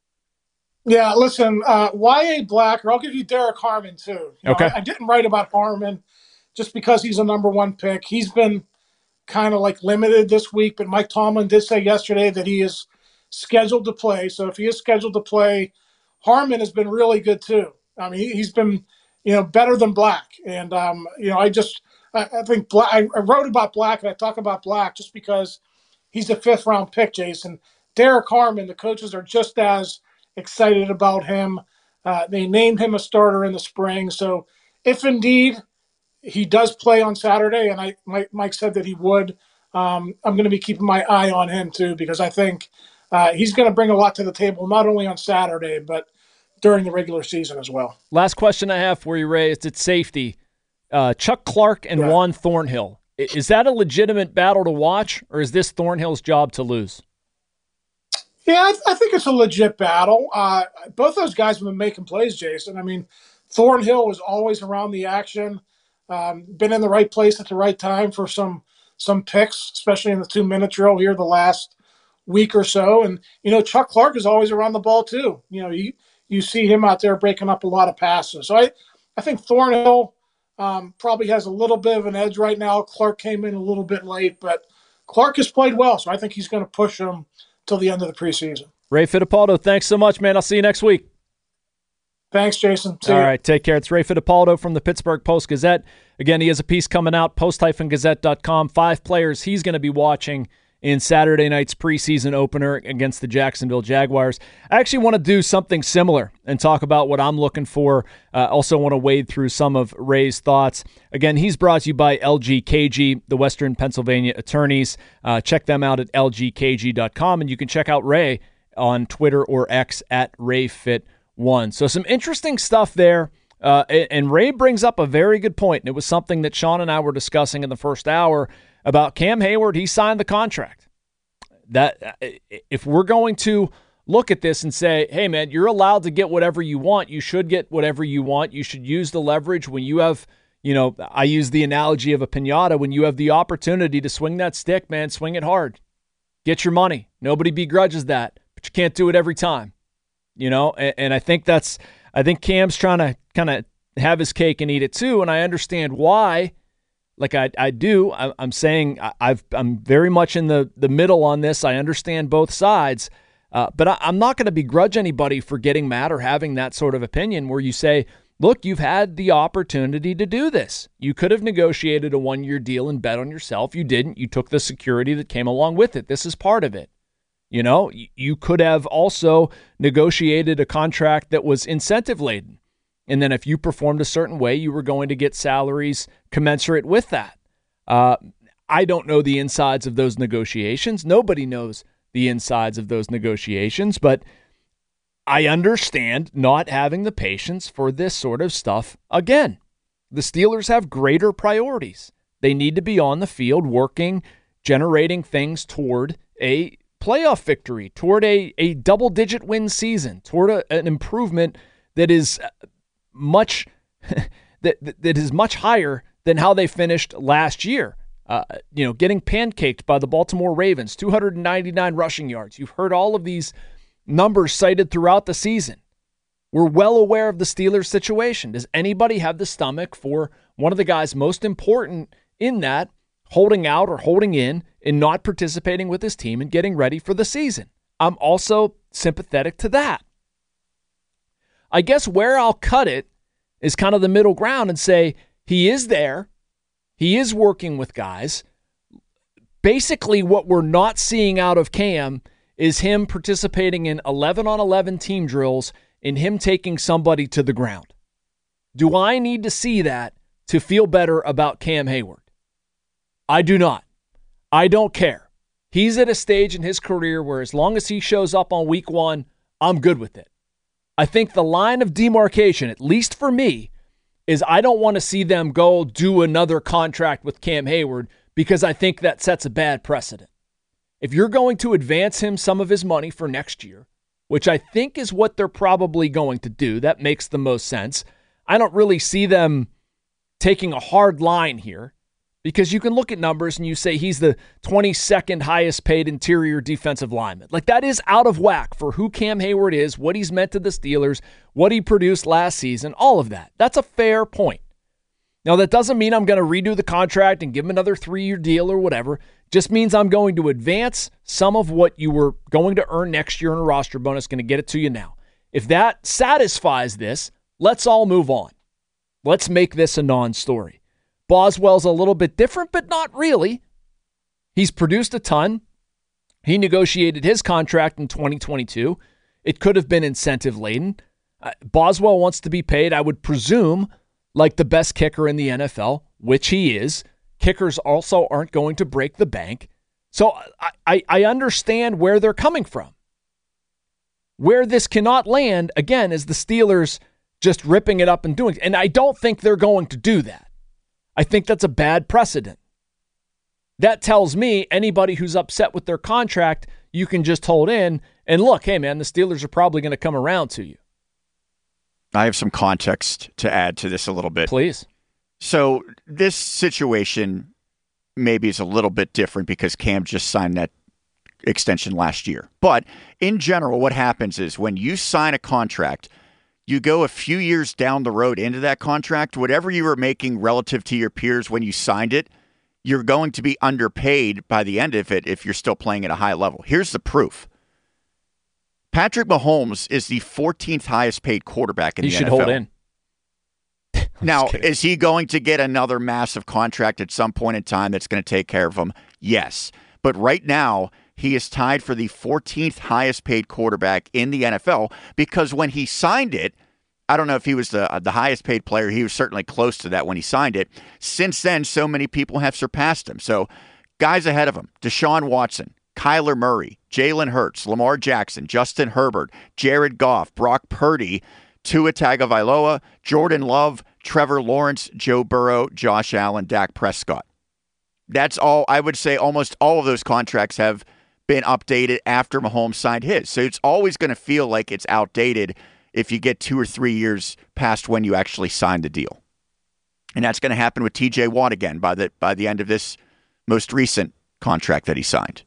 Yeah, listen, uh, Y A. Black, or I'll give you Derek Harmon too. You okay. know, I, I didn't write about Harmon just because he's a number one pick. He's been kind of like limited this week, but Mike Tomlin did say yesterday that he is scheduled to play. So if he is scheduled to play, Harmon has been really good too. I mean, he, he's been, you know, better than Black. And, um, you know, I just – I think Black, I wrote about Black and I talk about Black just because he's a fifth round pick, Jason. Derek Harmon, the coaches are just as excited about him. Uh, they named him a starter in the spring. So if indeed he does play on Saturday, and I Mike, Mike said that he would, um, I'm going to be keeping my eye on him too because I think uh, he's going to bring a lot to the table, not only on Saturday, but during the regular season as well. Last question I have for you, Ray, is it's safety. Uh, Chuck Clark and yeah. Juan Thornhill. Is that a legitimate battle to watch, or is this Thornhill's job to lose? Yeah, I, th- I think it's a legit battle. Uh, both those guys have been making plays, Jason. I mean, Thornhill was always around the action, um, been in the right place at the right time for some some picks, especially in the two-minute drill here the last week or so. And, you know, Chuck Clark is always around the ball too. You know, you, you see him out there breaking up a lot of passes. So I, I think Thornhill – Um, probably has a little bit of an edge right now. Clark came in a little bit late, but Clark has played well, so I think he's going to push him till the end of the preseason. Ray Fittipaldo, thanks so much, man. I'll see you next week. Thanks, Jason. See All you. right, take care. It's Ray Fittipaldo from the Pittsburgh Post-Gazette. Again, he has a piece coming out, post gazette dot com. Five players he's going to be watching in Saturday night's preseason opener against the Jacksonville Jaguars. I actually want to do something similar and talk about what I'm looking for. Uh, also want to wade through some of Ray's thoughts. Again, he's brought to you by L G K G, the Western Pennsylvania attorneys. Uh, check them out at L G K G dot com, and you can check out Ray on Twitter or X at Ray Fit one. So some interesting stuff there. Uh, and Ray brings up a very good point, and it was something that Sean and I were discussing in the first hour about Cam Hayward. He signed the contract. That if we're going to look at this and say, hey, man, you're allowed to get whatever you want, you should get whatever you want. You should use the leverage when you have, you know, I use the analogy of a piñata. When you have the opportunity to swing that stick, man, swing it hard. Get your money. Nobody begrudges that, but you can't do it every time. You know, and, and I think that's, I think Cam's trying to kind of have his cake and eat it too, and I understand why. Like I, I do. I, I'm saying I've, I'm very much in the, the middle on this. I understand both sides, uh, but I, I'm not going to begrudge anybody for getting mad or having that sort of opinion where you say, look, you've had the opportunity to do this. You could have negotiated a one-year deal and bet on yourself. You didn't. You took the security that came along with it. This is part of it. You know, you could have also negotiated a contract that was incentive-laden. And then if you performed a certain way, you were going to get salaries commensurate with that. Uh, I don't know the insides of those negotiations. Nobody knows the insides of those negotiations, but I understand not having the patience for this sort of stuff again. The Steelers have greater priorities. They need to be on the field working, generating things toward a playoff victory, toward a, a double-digit win season, toward a, an improvement that is much that that is much higher than how they finished last year. Uh, you know, getting pancaked by the Baltimore Ravens, two hundred ninety-nine rushing yards. You've heard all of these numbers cited throughout the season. We're well aware of the Steelers' situation. Does anybody have the stomach for one of the guys most important in that holding out or holding in and not participating with his team and getting ready for the season? I'm also sympathetic to that. I guess where I'll cut it is kind of the middle ground and say he is there. He is working with guys. Basically, what we're not seeing out of Cam is him participating in eleven on eleven team drills and him taking somebody to the ground. Do I need to see that to feel better about Cam Hayward? I do not. I don't care. He's at a stage in his career where as long as he shows up on week one, I'm good with it. I think the line of demarcation, at least for me, is I don't want to see them go do another contract with Cam Hayward because I think that sets a bad precedent. If you're going to advance him some of his money for next year, which I think is what they're probably going to do, that makes the most sense. I don't really see them taking a hard line here because you can look at numbers and you say he's the twenty-second highest paid interior defensive lineman. Like, that is out of whack for who Cam Hayward is, what he's meant to the Steelers, what he produced last season, all of that. That's a fair point. Now, that doesn't mean I'm going to redo the contract and give him another three-year deal or whatever. Just means I'm going to advance some of what you were going to earn next year in a roster bonus, going to get it to you now. If that satisfies this, let's all move on. Let's make this a non-story. Boswell's a little bit different, but not really. He's produced a ton. He negotiated his contract in twenty twenty-two. It could have been incentive-laden. Uh, Boswell wants to be paid, I would presume, like the best kicker in the N F L, which he is. Kickers also aren't going to break the bank. So I, I, I understand where they're coming from. Where this cannot land, again, is the Steelers just ripping it up and doing it. And I don't think they're going to do that. I think that's a bad precedent. That tells me anybody who's upset with their contract, you can just hold in and look, hey, man, the Steelers are probably going to come around to you. I have some context to add to this a little bit. Please. So this situation maybe is a little bit different because Cam just signed that extension last year. But in general, what happens is when you sign a contract, you go a few years down the road into that contract, whatever you were making relative to your peers when you signed it, you're going to be underpaid by the end of it if you're still playing at a high level. Here's the proof. Patrick Mahomes is the fourteenth highest paid quarterback in he the N F L. N F L. He should hold in. Now, is he going to get another massive contract at some point in time that's going to take care of him? Yes. But right now, he is tied for the fourteenth highest paid quarterback in the N F L because when he signed it, I don't know if he was the the highest paid player. He was certainly close to that when he signed it. Since then, so many people have surpassed him. So guys ahead of him, Deshaun Watson, Kyler Murray, Jalen Hurts, Lamar Jackson, Justin Herbert, Jared Goff, Brock Purdy, Tua Tagovailoa, Jordan Love, Trevor Lawrence, Joe Burrow, Josh Allen, Dak Prescott. That's all. I would say almost all of those contracts have been updated after Mahomes signed his. So it's always going to feel like it's outdated if you get two or three years past when you actually signed the deal. And that's going to happen with T J Watt again by the by the end of this most recent contract that he signed.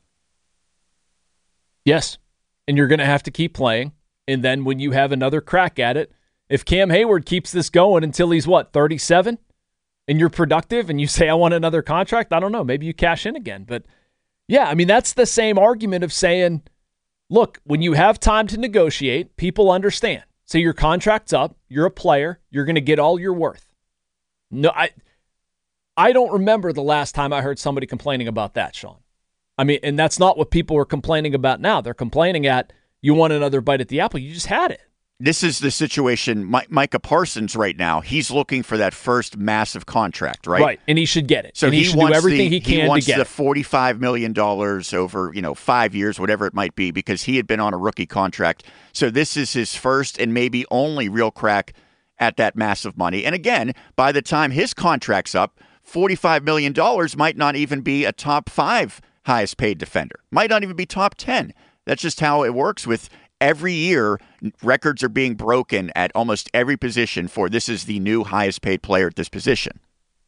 Yes. And you're going to have to keep playing. And then when you have another crack at it, if Cam Hayward keeps this going until he's, what, thirty-seven, and you're productive and you say, I want another contract, I don't know, maybe you cash in again. But, yeah, I mean, that's the same argument of saying, look, when you have time to negotiate, people understand. So your contract's up, you're a player, you're going to get all you're worth. No, I, I don't remember the last time I heard somebody complaining about that, Sean. I mean, and that's not what people are complaining about now. They're complaining at, you want another bite at the apple, you just had it. This is the situation. Mi- Micah Parsons right now, he's looking for that first massive contract, right? Right, and he should get it. So and he, he should wants do everything the, he can he wants to get the it. forty-five million dollars over, you know, five years, whatever it might be, because he had been on a rookie contract. So this is his first and maybe only real crack at that massive money. And again, by the time his contract's up, forty-five million dollars might not even be a top five highest paid defender. Might not even be top ten. That's just how it works with every year. Records are being broken at almost every position for this is the new highest paid player at this position.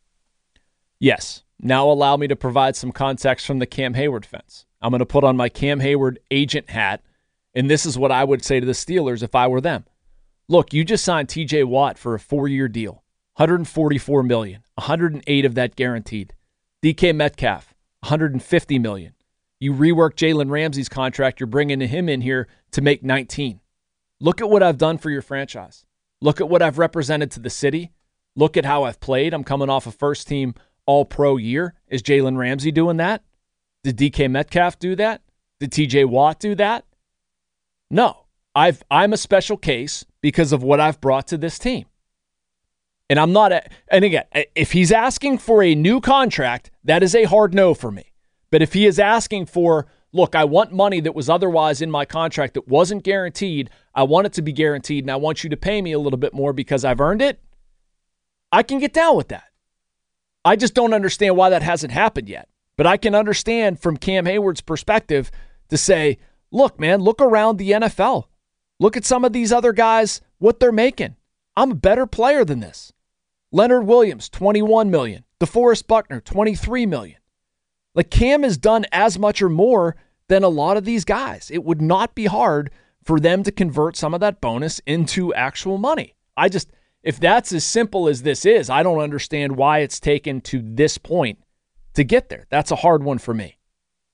Yes. Now allow me to provide some context from the Cam Hayward fence. I'm going to put on my Cam Hayward agent hat, and this is what I would say to the Steelers if I were them. Look, you just signed T J Watt for a four-year deal, one hundred forty-four million dollars, one hundred eight of that guaranteed. D K Metcalf, one hundred fifty million dollars. You rework Jalen Ramsey's contract, you're bringing him in here to make nineteen. Look at what I've done for your franchise. Look at what I've represented to the city. Look at how I've played. I'm coming off a first-team All-Pro year. Is Jalen Ramsey doing that? Did D K Metcalf do that? Did T J Watt do that? No. I've, I'm a special case because of what I've brought to this team. And I'm not, a, and again, if he's asking for a new contract, that is a hard no for me. But if he is asking for, look, I want money that was otherwise in my contract that wasn't guaranteed, I want it to be guaranteed, and I want you to pay me a little bit more because I've earned it, I can get down with that. I just don't understand why that hasn't happened yet. But I can understand from Cam Hayward's perspective to say, look, man, look around the N F L. Look at some of these other guys, what they're making. I'm a better player than this. Leonard Williams, twenty-one million dollars. DeForest Buckner, twenty-three million dollars. Like Cam has done as much or more than a lot of these guys. It would not be hard for them to convert some of that bonus into actual money. I just, if that's as simple as this is, I don't understand why it's taken to this point to get there. That's a hard one for me.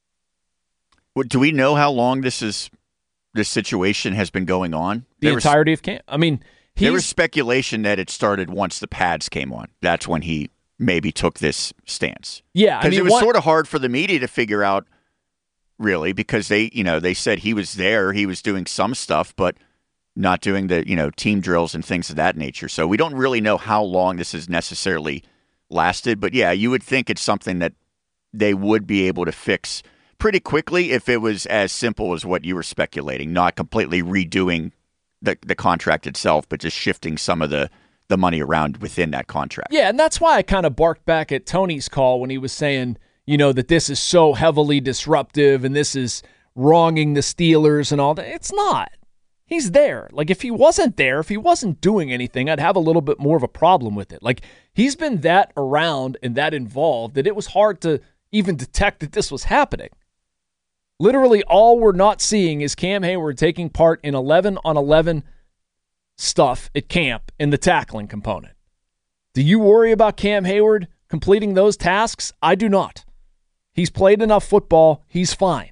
Do we know how long this is? This situation has been going on? The there entirety was, of camp. I mean, he's, there was speculation that it started once the pads came on. That's when he maybe took this stance. Yeah, because I mean, it was one, sort of hard for the media to figure out, really, because they, you know, they said he was there, he was doing some stuff, but not doing the, you know, team drills and things of that nature. So we don't really know how long this has necessarily lasted. But yeah, you would think it's something that they would be able to fix pretty quickly if it was as simple as what you were speculating, not completely redoing the the contract itself, but just shifting some of the, the money around within that contract. Yeah, and that's why I kind of barked back at Tony's call when he was saying, you know, that this is so heavily disruptive and this is wronging the Steelers and all that. It's not. He's there. Like, if he wasn't there, if he wasn't doing anything, I'd have a little bit more of a problem with it. Like, he's been that around and that involved that it was hard to even detect that this was happening. Literally all we're not seeing is Cam Hayward taking part in eleven on eleven stuff at camp in the tackling component. Do you worry about Cam Hayward completing those tasks? I do not. He's played enough football. He's fine.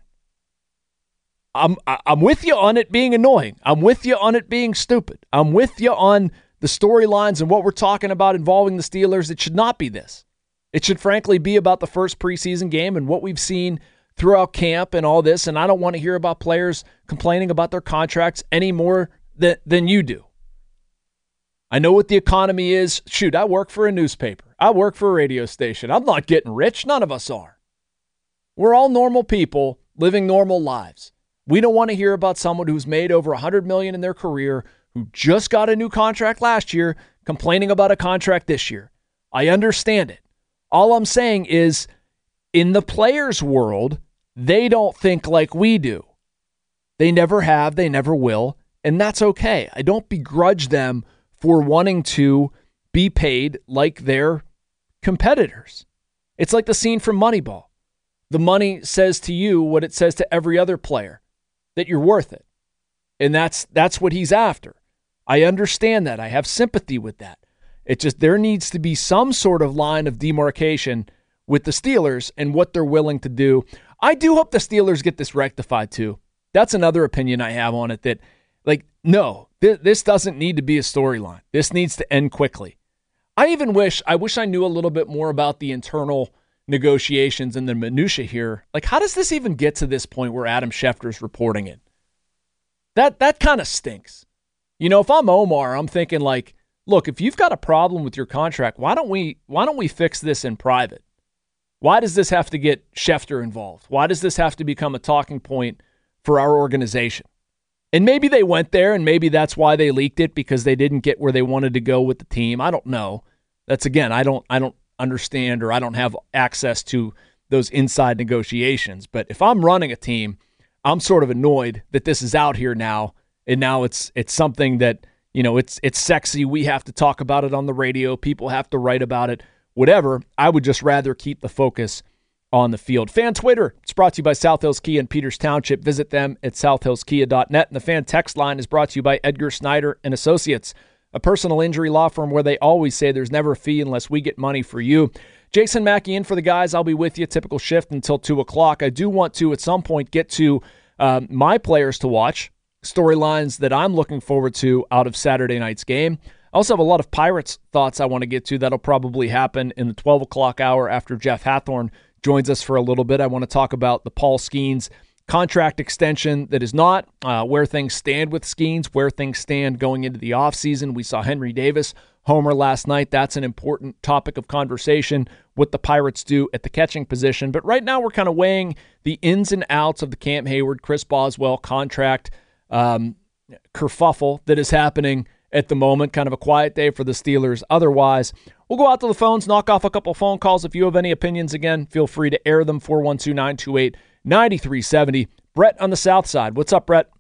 I'm I'm with you on it being annoying. I'm with you on it being stupid. I'm with you on the storylines and what we're talking about involving the Steelers. It should not be this. It should frankly be about the first preseason game and what we've seen throughout camp and all this, and I don't want to hear about players complaining about their contracts any more than, than you do. I know what the economy is. Shoot, I work for a newspaper. I work for a radio station. I'm not getting rich. None of us are. We're all normal people living normal lives. We don't want to hear about someone who's made over one hundred million dollars in their career, who just got a new contract last year, complaining about a contract this year. I understand it. All I'm saying is, in the players' world, they don't think like we do. They never have, they never will, and that's okay. I don't begrudge them for wanting to be paid like their competitors. It's like the scene from Moneyball. The money says to you what it says to every other player, that you're worth it. And that's that's what he's after. I understand that. I have sympathy with that. It just, there needs to be some sort of line of demarcation with the Steelers and what they're willing to do. I do hope the Steelers get this rectified too. That's another opinion I have on it, that, like, no, th- this doesn't need to be a storyline. This needs to end quickly. I even wish, I wish I knew a little bit more about the internal negotiations and the minutia here. Like, how does this even get to this point where Adam Schefter's reporting it? That, that kind of stinks. You know, if I'm Omar, I'm thinking like, look, if you've got a problem with your contract, why don't we, why don't we fix this in private? Why does this have to get Schefter involved? Why does this have to become a talking point for our organization? And maybe they went there, and maybe that's why they leaked it, because they didn't get where they wanted to go with the team. I don't know. That's, again, I don't I don't understand, or I don't have access to those inside negotiations. But if I'm running a team, I'm sort of annoyed that this is out here now, and now it's it's something that, you know, it's it's sexy. We have to talk about it on the radio. People have to write about it, whatever. I would just rather keep the focus on the field. Fan Twitter, it's brought to you by South Hills Kia in Peters Township. Visit them at south hills kia dot net. And the fan text line is brought to you by Edgar Snyder and Associates, a personal injury law firm where they always say there's never a fee unless we get money for you. Jason Mackey in for the guys. I'll be with you, typical shift until two o'clock. I do want to, at some point, get to um, my players to watch, storylines that I'm looking forward to out of Saturday night's game. I also have a lot of Pirates thoughts I want to get to. That'll probably happen in the twelve o'clock hour after Jeff Hathorn joins us for a little bit. I want to talk about the Paul Skeens contract extension that is not, uh, where things stand with Skeens, where things stand going into the offseason. We saw Henry Davis homer last night. That's an important topic of conversation, what the Pirates do at the catching position. But right now we're kind of weighing the ins and outs of the Cam Hayward, Chris Boswell contract um, kerfuffle that is happening at the moment. Kind of a quiet day for the Steelers. Otherwise, we'll go out to the phones, knock off a couple phone calls. If you have any opinions, again, feel free to air them. four one two, nine two eight, nine three seven zero. Brett on the South Side. What's up, Brett?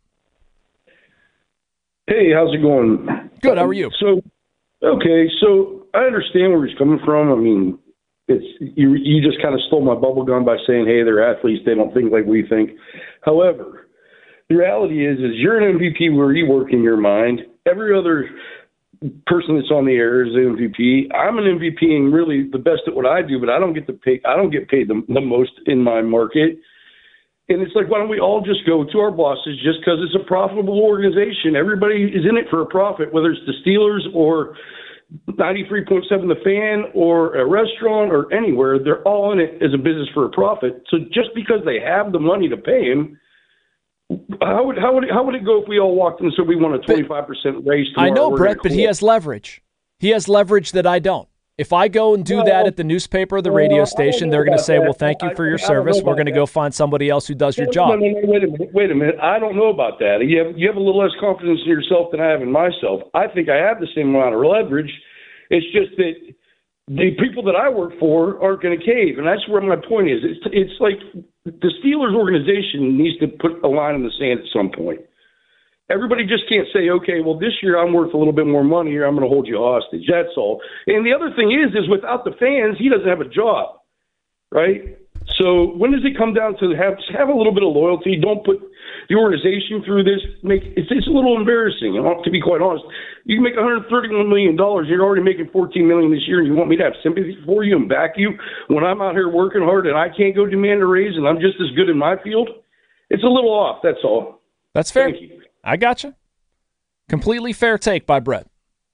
Hey, how's it going? Good. How are you? So, okay, so I understand where he's coming from. I mean, it's you. You just kind of stole my bubble gum by saying, "Hey, they're athletes. They don't think like we think." However, the reality is, is you're an M V P where you work in your mind. Every other person that's on the air is an M V P. I'm an M V P and really the best at what I do, but I don't get to pay. I don't get paid the, the most in my market. And it's like, why don't we all just go to our bosses just because it's a profitable organization? Everybody is in it for a profit, whether it's the Steelers or ninety-three point seven The Fan or a restaurant or anywhere. They're all in it as a business for a profit. So just because they have the money to pay him, how would how would it, how would it go if we all walked in and said we want a twenty-five percent raise tomorrow? I know, Brett, but he has leverage. He has leverage that I don't. If I go and do well, that at the newspaper or the radio well, station, they're going to say, that. well, thank you for your I, service. I We're going to go find somebody else who does your job. No, no, no, wait a minute. Wait a minute. I don't know about that. You have, you have a little less confidence in yourself than I have in myself. I think I have the same amount of leverage. It's just that the people that I work for aren't going to cave, and that's where my point is. It's, it's like the Steelers organization needs to put a line in the sand at some point. Everybody just can't say, okay, well, this year I'm worth a little bit more money here. I'm going to hold you hostage. That's all. And the other thing is, is without the fans, he doesn't have a job, right? So when does it come down to have have a little bit of loyalty? Don't put the organization through this. Make it's, it's a little embarrassing, to be quite honest. You can make one hundred thirty-one million dollars. You're already making fourteen million dollars this year, and you want me to have sympathy for you and back you when I'm out here working hard and I can't go demand a raise and I'm just as good in my field? It's a little off, that's all. That's fair. Thank you. I gotcha. Completely fair take by Brett.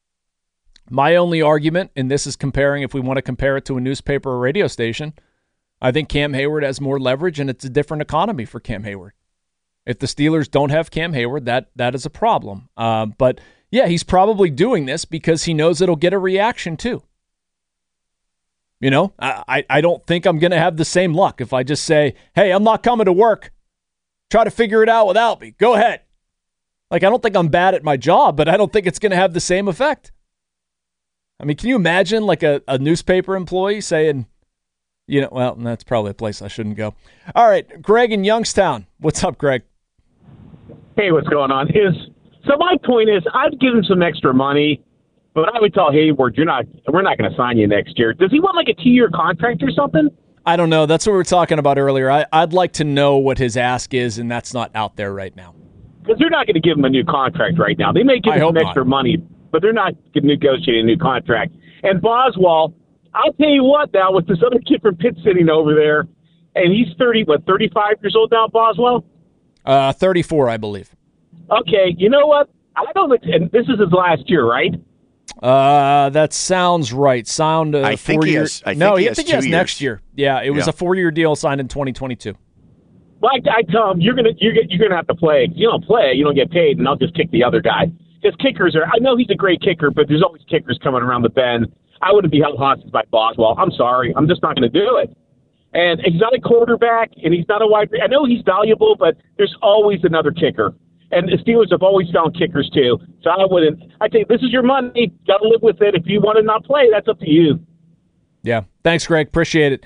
My only argument, and this is comparing if we want to compare it to a newspaper or radio station, I think Cam Hayward has more leverage, and it's a different economy for Cam Hayward. If the Steelers don't have Cam Hayward, that that is a problem. Uh, but, yeah, he's probably doing this because he knows it'll get a reaction, too. You know, I, I don't think I'm going to have the same luck if I just say, hey, I'm not coming to work. Try to figure it out without me. Go ahead. Like, I don't think I'm bad at my job, but I don't think it's going to have the same effect. I mean, can you imagine, like, a, a newspaper employee saying, you know, well, that's probably a place I shouldn't go. All right, Greg in Youngstown. What's up, Greg? Hey, what's going on? Is So my point is, I'd give him some extra money, but I would tell Hayward, you're not, we're not going to sign you next year. Does he want, like, a two-year contract or something? I don't know. That's what we were talking about earlier. I, I'd like to know what his ask is, and that's not out there right now. Because they're not going to give him a new contract right now. They may give him some extra money, but they're not going to negotiate a new contract. And Boswell, I'll tell you what now, with this other kid from Pitt sitting over there, and he's thirty, what, thirty-five years old now, Boswell? Uh, thirty-four, I believe. Okay, you know what? I don't. And this is his last year, right? Uh, that sounds right. Sound. Uh, I think he year, has. I think no, he I has think two he has years. next year. Yeah, it was Yeah. a four-year deal signed in twenty twenty-two. Well, I, I tell him you're gonna you're you're gonna have to play. If you don't play, you don't get paid, and I'll just kick the other guy. Because kickers are. I know he's a great kicker, but there's always kickers coming around the bend. I wouldn't be held hostage by Boswell. I'm sorry. I'm just not going to do it. And he's not a quarterback, and he's not a wide. I know he's valuable, but there's always another kicker. And the Steelers have always found kickers too. So I wouldn't. I think this is your money. Got to live with it. If you want to not play, that's up to you. Yeah. Thanks, Greg. Appreciate it.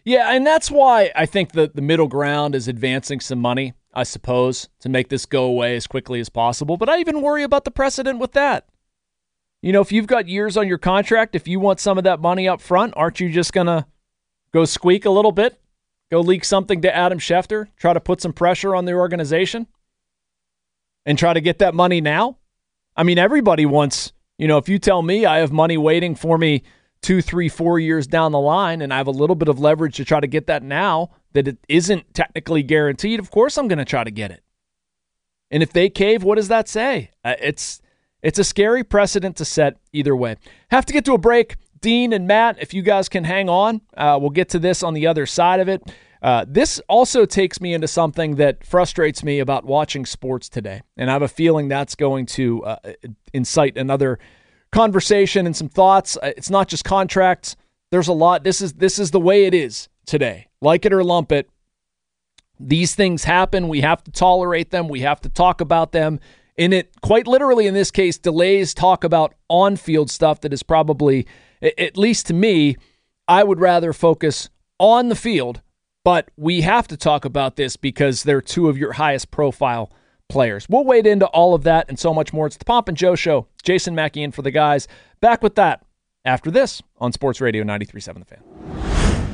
Yeah, and that's why I think that the middle ground is advancing some money, I suppose, to make this go away as quickly as possible. But I even worry about the precedent with that. You know, if you've got years on your contract, if you want some of that money up front, aren't you just going to go squeak a little bit? Go leak something to Adam Schefter? Try to put some pressure on the organization? And try to get that money now? I mean, everybody wants, you know, if you tell me I have money waiting for me two, three, four years down the line, and I have a little bit of leverage to try to get that now, that it isn't technically guaranteed, of course I'm going to try to get it. And if they cave, what does that say? Uh, it's it's a scary precedent to set either way. Have to get to a break. Dean and Matt, if you guys can hang on, uh, we'll get to this on the other side of it. Uh, this also takes me into something that frustrates me about watching sports today, and I have a feeling that's going to uh, incite another conversation and some thoughts. It's not just contracts. There's a lot. This is this is the way it is today. Like it or lump it, these things happen. We have to tolerate them. We have to talk about them. And it, quite literally in this case, delays talk about on-field stuff that is probably, at least to me, I would rather focus on the field. But we have to talk about this because they're two of your highest profile players. We'll wade into all of that and so much more. It's the Pomp and Joe Show. Jason Mackey in for the guys. Back with that after this on Sports Radio ninety-three point seven The Fan.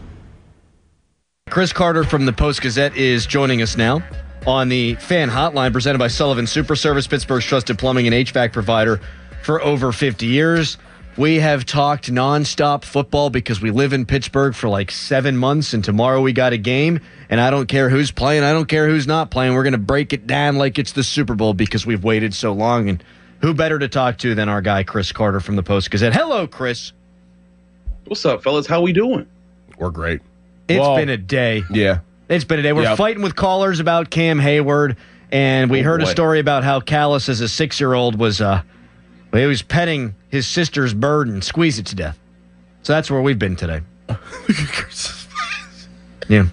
Chris Carter from the Post-Gazette is joining us now on the Fan Hotline presented by Sullivan Super Service, Pittsburgh's trusted plumbing and H V A C provider for over fifty years. We have talked nonstop football because we live in Pittsburgh for like seven months, and tomorrow we got a game, and I don't care who's playing. I don't care who's not playing. We're going to break it down like it's the Super Bowl because we've waited so long, and who better to talk to than our guy, Chris Carter from the Post-Gazette. Hello, Chris. What's up, fellas? How we doing? We're great. It's well, been a day. Yeah. It's been a day. We're yep. fighting with callers about Cam Hayward, and we oh, heard boy. a story about how Callis, as a six-year-old, was uh, well, he was petting his sister's bird and squeezed it to death. So that's where we've been today. Yeah.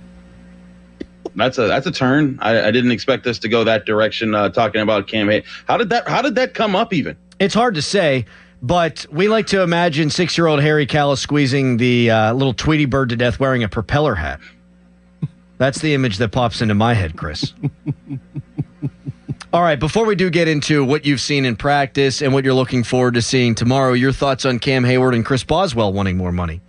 That's a that's a turn. I, I didn't expect us to go that direction. Uh, talking about Cam Hayward. How did that How did that come up? Even it's hard to say, but we like to imagine six-year-old Harry Callis squeezing the uh, little Tweety bird to death wearing a propeller hat. That's the image that pops into my head, Chris. All right, before we do get into what you've seen in practice and what you're looking forward to seeing tomorrow, your thoughts on Cam Hayward and Chris Boswell wanting more money.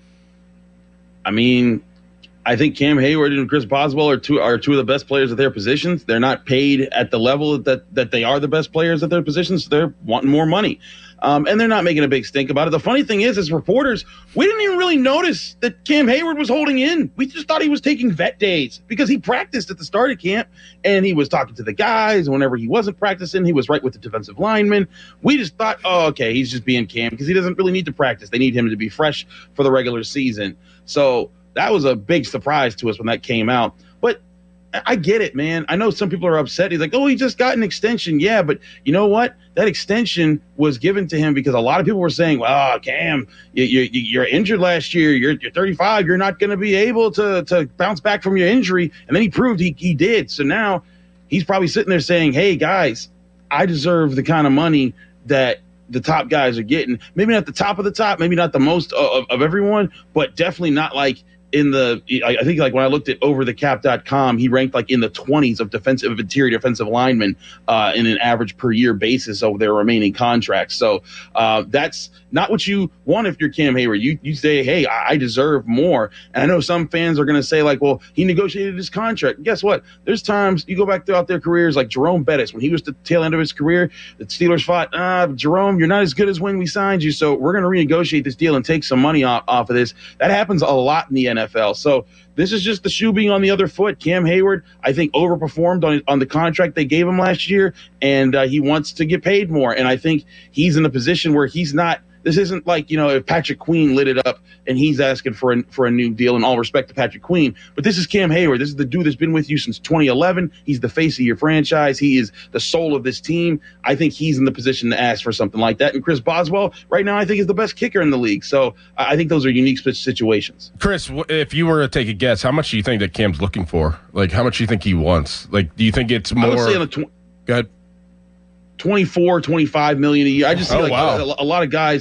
I mean, I think Cam Hayward and Chris Boswell are two are two of the best players at their positions. They're not paid at the level that that they are the best players at their positions. So they're wanting more money. Um, and they're not making a big stink about it. The funny thing is, as reporters, we didn't even really notice that Cam Hayward was holding in. We just thought he was taking vet days because he practiced at the start of camp, and he was talking to the guys. Whenever he wasn't practicing, he was right with the defensive linemen. We just thought, oh, okay, he's just being Cam because he doesn't really need to practice. They need him to be fresh for the regular season. So that was a big surprise to us when that came out. But I get it, man. I know some people are upset. He's like, oh, he just got an extension. Yeah, but you know what? That extension was given to him because a lot of people were saying, well, Cam, you, you, you're injured last year. You're, you're thirty-five. You're not going to be able to, to bounce back from your injury. And then he proved he, he did. So now he's probably sitting there saying, hey, guys, I deserve the kind of money that the top guys are getting. Maybe not the top of the top, maybe not the most of, of everyone, but definitely not like in the, I think like when I looked at over the cap dot com, he ranked like in the twenties of defensive, of interior defensive linemen uh, in an average per year basis of their remaining contracts. So uh, that's not what you want if you're Cam Hayward. You you say, hey, I deserve more. And I know some fans are going to say like, well, he negotiated his contract. And guess what? There's times you go back throughout their careers like Jerome Bettis, when he was at the tail end of his career, the Steelers fought, ah, Jerome, you're not as good as when we signed you. So we're going to renegotiate this deal and take some money off, off of this. That happens a lot in the N F L. So this is just the shoe being on the other foot. Cam Hayward, I think, overperformed on on the contract they gave him last year, and uh, he wants to get paid more. And I think he's in a position where he's not. This isn't like, you know, if Patrick Queen lit it up and he's asking for a, for a new deal, in all respect to Patrick Queen. But this is Cam Hayward. This is the dude that's been with you since twenty eleven. He's the face of your franchise. He is the soul of this team. I think he's in the position to ask for something like that. And Chris Boswell, right now, I think is the best kicker in the league. So I think those are unique situations. Chris, if you were to take a guess, how much do you think that Cam's looking for? Like, how much do you think he wants? Like, do you think it's more? I would say on the tw- Go ahead. twenty-four, twenty-five million a year. I just see oh, like wow. a, a lot of guys.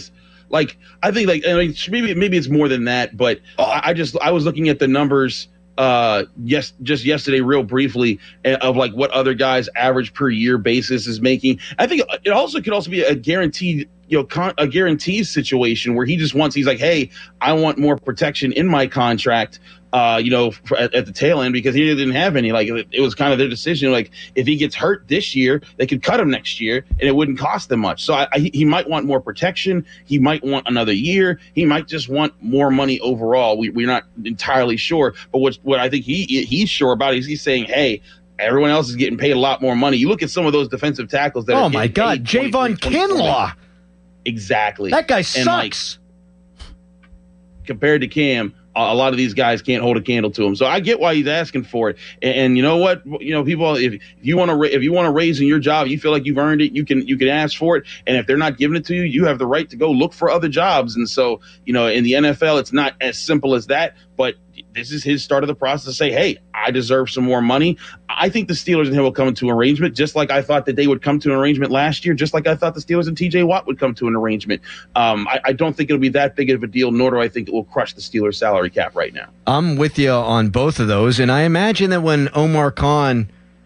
Like, I think, like, I mean, maybe maybe it's more than that, but I, I just I was looking at the numbers uh yes just yesterday real briefly of like what other guys average per year basis is making. I think it also could also be a guaranteed you know con- a guaranteed situation where he just wants he's like, hey, I want more protection in my contract uh you know for, at, at the tail end, because he didn't have any. Like, it, it was kind of their decision, like if he gets hurt this year they could cut him next year and it wouldn't cost them much. So I, I, he might want more protection, he might want another year, he might just want more money overall. We, we're not entirely sure, but what what I think he he's sure about is he's saying, hey, everyone else is getting paid a lot more money. You look at some of those defensive tackles that oh are my god, Javon Kinlaw. Exactly. That guy and sucks. Like, compared to Cam, a lot of these guys can't hold a candle to him. So I get why he's asking for it. And, and you know what? You know, people, if, if you want to, if you want to raise in your job, you feel like you've earned it, you can, you can ask for it. And if they're not giving it to you, you have the right to go look for other jobs. And so, you know, in the N F L, it's not as simple as that, but this is his start of the process to say, hey, I deserve some more money. I think the Steelers and him will come to an arrangement, just like I thought that they would come to an arrangement last year, just like I thought the Steelers and T J Watt would come to an arrangement. Um, I, I don't think it'll be that big of a deal, nor do I think it will crush the Steelers' salary cap right now. I'm with you on both of those, and I imagine that when Omar Khan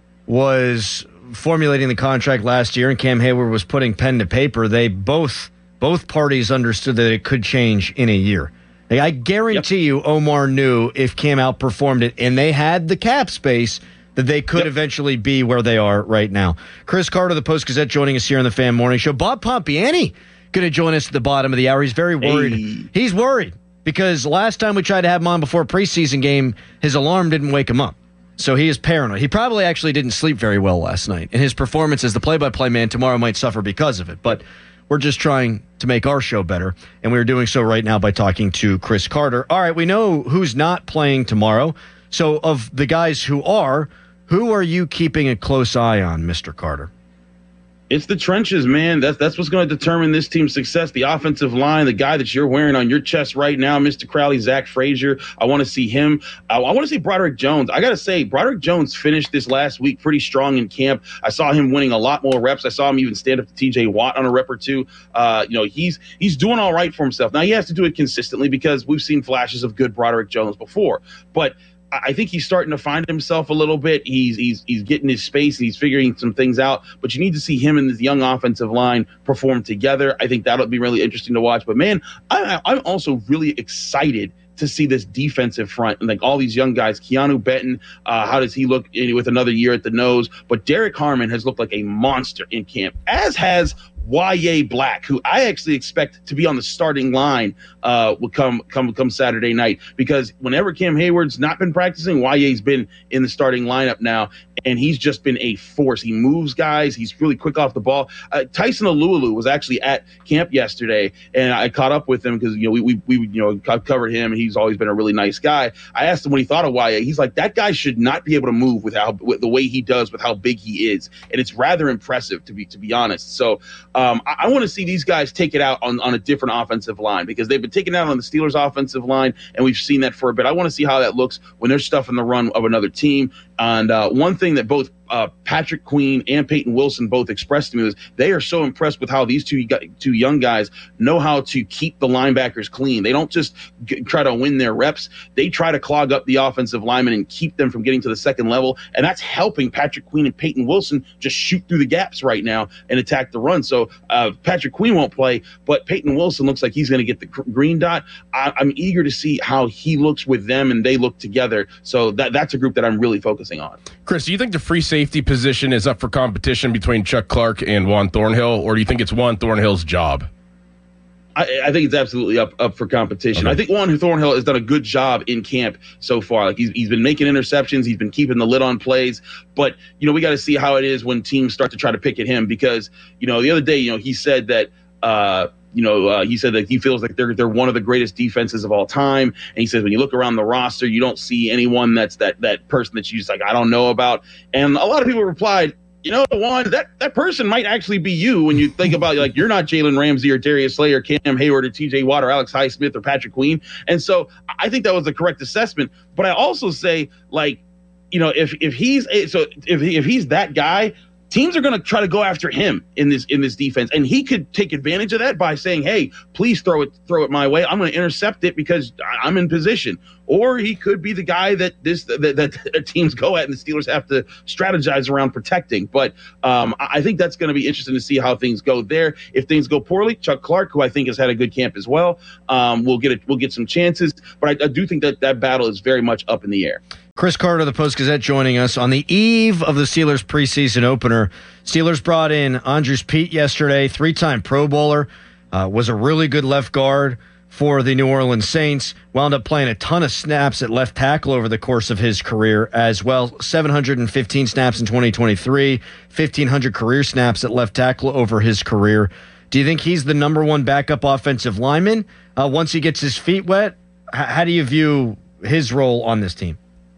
was formulating the contract last year and Cam Hayward was putting pen to paper, they both both parties understood that it could change in a year. Like, I guarantee yep. you Omar knew if Cam outperformed it and they had the cap space that they could yep. eventually be where they are right now. Chris Carter, the Post-Gazette, joining us here on the Fan Morning Show. Bob Pompiani going to join us at the bottom of the hour. He's very worried. Hey. He's worried because last time we tried to have him on before a preseason game, his alarm didn't wake him up. So he is paranoid. He probably actually didn't sleep very well last night, and his performance as the play-by-play man tomorrow might suffer because of it. But we're just trying to make our show better, and we're doing so right now by talking to Chris Carter. All right, we know who's not playing tomorrow. So of the guys who are, who are you keeping a close eye on, Mister Carter? It's the trenches, man. That's that's what's going to determine this team's success. The offensive line, the guy that you're wearing on your chest right now, Mister Crowley, Zach Frazier. I want to see him. I, I want to see Broderick Jones. I got to say, Broderick Jones finished this last week pretty strong in camp. I saw him winning a lot more reps. I saw him even stand up to T J Watt on a rep or two. Uh, you know, he's he's doing all right for himself. Now, he has to do it consistently because we've seen flashes of good Broderick Jones before. But I think he's starting to find himself a little bit. He's he's he's getting his space and he's figuring some things out. But you need to see him and this young offensive line perform together. I think that'll be really interesting to watch. But man, I, I'm also really excited to see this defensive front and like all these young guys. Keanu Benton, uh, how does he look in, with another year at the nose? But Derek Harmon has looked like a monster in camp, as has Y A Black, who I actually expect to be on the starting line uh, will come come come Saturday night, because whenever Cam Hayward's not been practicing, Y A's been in the starting lineup now, and he's just been a force. He moves guys. He's really quick off the ball. Uh, Tyson Alualu was actually at camp yesterday, and I caught up with him because you know we, we we you know covered him, and he's always been a really nice guy. I asked him what he thought of Y A. He's like, that guy should not be able to move with how with the way he does with how big he is, and it's rather impressive to be to be honest. So. Um, I, I want to see these guys take it out on, on a different offensive line, because they've been taking it out on the Steelers' offensive line, and we've seen that for a bit. I want to see how that looks when they're stuffing the run of another team. And uh, one thing that both uh, Patrick Queen and Peyton Wilson both expressed to me was they are so impressed with how these two two young guys know how to keep the linebackers clean. They don't just g- try to win their reps. They try to clog up the offensive linemen and keep them from getting to the second level, and that's helping Patrick Queen and Peyton Wilson just shoot through the gaps right now and attack the run. So uh, Patrick Queen won't play, but Peyton Wilson looks like he's going to get the gr- green dot. I- I'm eager to see how he looks with them and they look together. So that that's a group that I'm really focusing on. Chris, do you think the free safety position is up for competition between Chuck Clark and Juan Thornhill, or do you think it's Juan Thornhill's job? I, I think it's absolutely up up for competition. Okay. I think Juan Thornhill has done a good job in camp so far. Like he's he's been making interceptions, he's been keeping the lid on plays. But you know, we got to see how it is when teams start to try to pick at him, because you know the other day, you know, he said that. Uh, You know, uh, he said that he feels like they're they're one of the greatest defenses of all time. And he says when you look around the roster, you don't see anyone that's that that person that you just like, I don't know about. And a lot of people replied, you know, Juan, that, that person might actually be you when you think about, like, you're not Jalen Ramsey or Darius Slay or Cam Hayward or T J Watt or Alex Highsmith or Patrick Queen. And so I think that was the correct assessment. But I also say, like, you know, if if he's so if he, if he's that guy, teams are going to try to go after him in this in this defense, and he could take advantage of that by saying, "Hey, please throw it throw it my way. I'm going to intercept it because I'm in position." Or he could be the guy that this that, that teams go at, and the Steelers have to strategize around protecting. But um, I think that's going to be interesting to see how things go there. If things go poorly, Chuck Clark, who I think has had a good camp as well, um, will get it. We'll get some chances. But I, I do think that that battle is very much up in the air. Chris Carter of the Post-Gazette joining us on the eve of the Steelers preseason opener. Steelers brought in Andres Pete yesterday, three-time Pro Bowler, uh, was a really good left guard for the New Orleans Saints, wound up playing a ton of snaps at left tackle over the course of his career as well, seven hundred fifteen snaps in twenty twenty-three, fifteen hundred career snaps at left tackle over his career. Do you think he's the number one backup offensive lineman uh, once he gets his feet wet? H- how do you view his role on this team?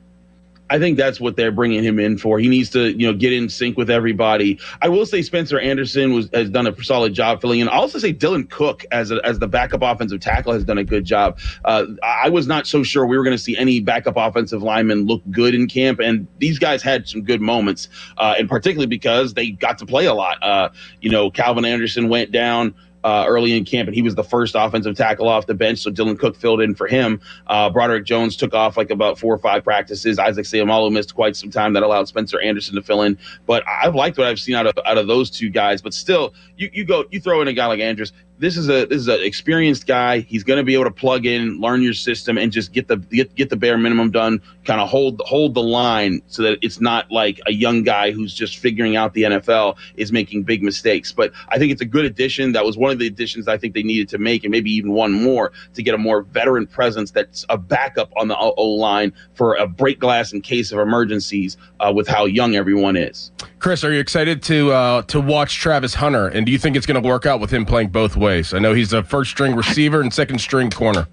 I think that's what they're bringing him in for. He needs to, you know, get in sync with everybody. I will say Spencer Anderson was has done a solid job filling in. I'll also say Dylan Cook as a, as the backup offensive tackle has done a good job. Uh, I was not so sure we were going to see any backup offensive linemen look good in camp, and these guys had some good moments, uh, and particularly because they got to play a lot. Uh, you know, Calvin Anderson went down Uh, early in camp, and he was the first offensive tackle off the bench, so Dylan Cook filled in for him. Uh, Broderick Jones took off like about four or five practices. Isaac Seumalo missed quite some time. That allowed Spencer Anderson to fill in. But I've liked what I've seen out of out of those two guys. But still, you you go you throw in a guy like Andrews. This is a this is an experienced guy. He's going to be able to plug in, learn your system, and just get the get, get the bare minimum done. Kind of hold hold the line so that it's not like a young guy who's just figuring out the N F L is making big mistakes. But I think it's a good addition. That was one of the additions I think they needed to make, and maybe even one more to get a more veteran presence that's a backup on the O line for a break glass in case of emergencies uh, with how young everyone is. Chris, are you excited to uh, to watch Travis Hunter, and do you think it's going to work out with him playing both ways? I know he's a first-string receiver and second-string corner.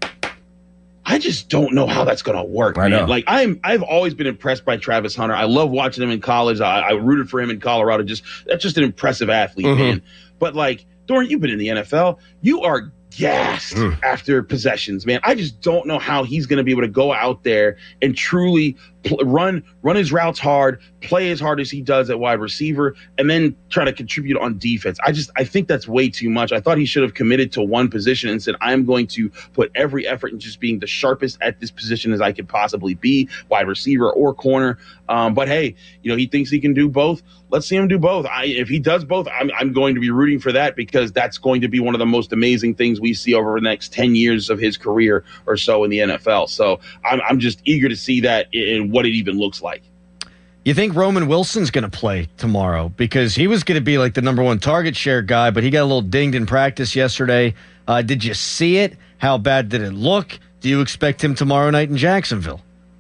I just don't know how that's going to work, man. I know. Like I'm, I've always been impressed by Travis Hunter. I love watching him in college. I, I rooted for him in Colorado. Just that's just an impressive athlete, mm-hmm. man. But like, Doran, you've been in the N F L. You are gassed mm. after possessions, man. I just don't know how he's going to be able to go out there and truly pl- run run his routes hard, play as hard as he does at wide receiver, and then try to contribute on defense. I just I think that's way too much. I thought he should have committed to one position and said, I'm going to put every effort in just being the sharpest at this position as I could possibly be, wide receiver or corner. Um, but hey, you know, he thinks he can do both. Let's see him do both. I, if he does both, I'm, I'm going to be rooting for that because that's going to be one of the most amazing things we see over the next ten years of his career or so in the N F L. So I'm, I'm just eager to see that in what it even looks like. You think Roman Wilson's going to play tomorrow? Because he was going to be like the number one target share guy, but he got a little dinged in practice yesterday. Uh, did you see it? How bad did it look? Do you expect him tomorrow night in Jacksonville?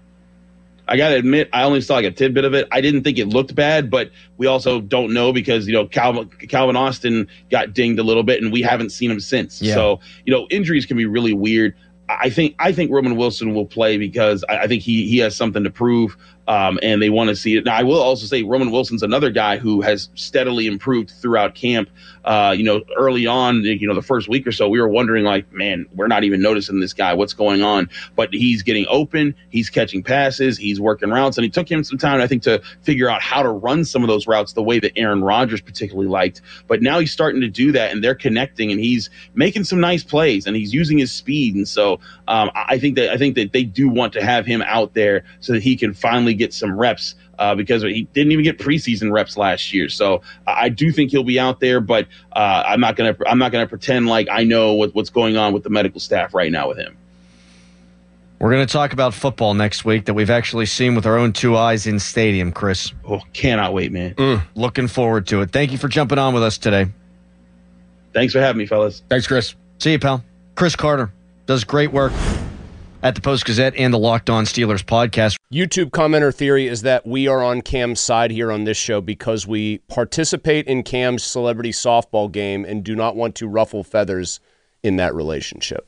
I got to admit, I only saw like a tidbit of it. I didn't think it looked bad, but we also don't know because, you know, Calvin, Calvin Austin got dinged a little bit and we haven't seen him since. Yeah. So, you know, injuries can be really weird. I think I think Roman Wilson will play because I, I think he he has something to prove, um, and they want to see it. Now, I will also say Roman Wilson's another guy who has steadily improved throughout camp. Uh, you know, early on, you know, the first week or so, we were wondering, like, man, we're not even noticing this guy. What's going on? But he's getting open. He's catching passes. He's working routes. And it took him some time, I think, to figure out how to run some of those routes the way that Aaron Rodgers particularly liked. But now he's starting to do that, and they're connecting, and he's making some nice plays, and he's using his speed. And so um, I think that I think that they do want to have him out there so that he can finally get some reps. Uh, because he didn't even get preseason reps last year, so I do think he'll be out there. But uh, I'm not gonna I'm not gonna pretend like I know what, what's going on with the medical staff right now with him. We're going to talk about football next week that we've actually seen with our own two eyes in stadium, Chris. Oh, cannot wait, man! Mm, looking forward to it. Thank you for jumping on with us today. Thanks for having me, fellas. Thanks, Chris. See you, pal. Chris Carter does great work at the Post-Gazette and the Locked On Steelers podcast. YouTube commenter theory is that we are on Cam's side here on this show because we participate in Cam's celebrity softball game and do not want to ruffle feathers in that relationship.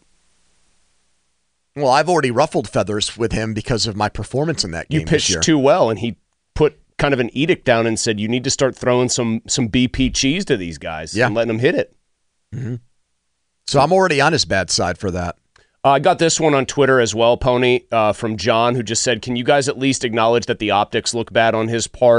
Well, I've already ruffled feathers with him because of my performance in that game. You pitched this year. too well, and he put kind of an edict down and said, you need to start throwing some some B P cheese to these guys yeah. and letting them hit it. Mm-hmm. So I'm already on his bad side for that. Uh, I got this one on Twitter as well, Pony, uh, from John, who just said, can you guys at least acknowledge that the optics look bad on his part?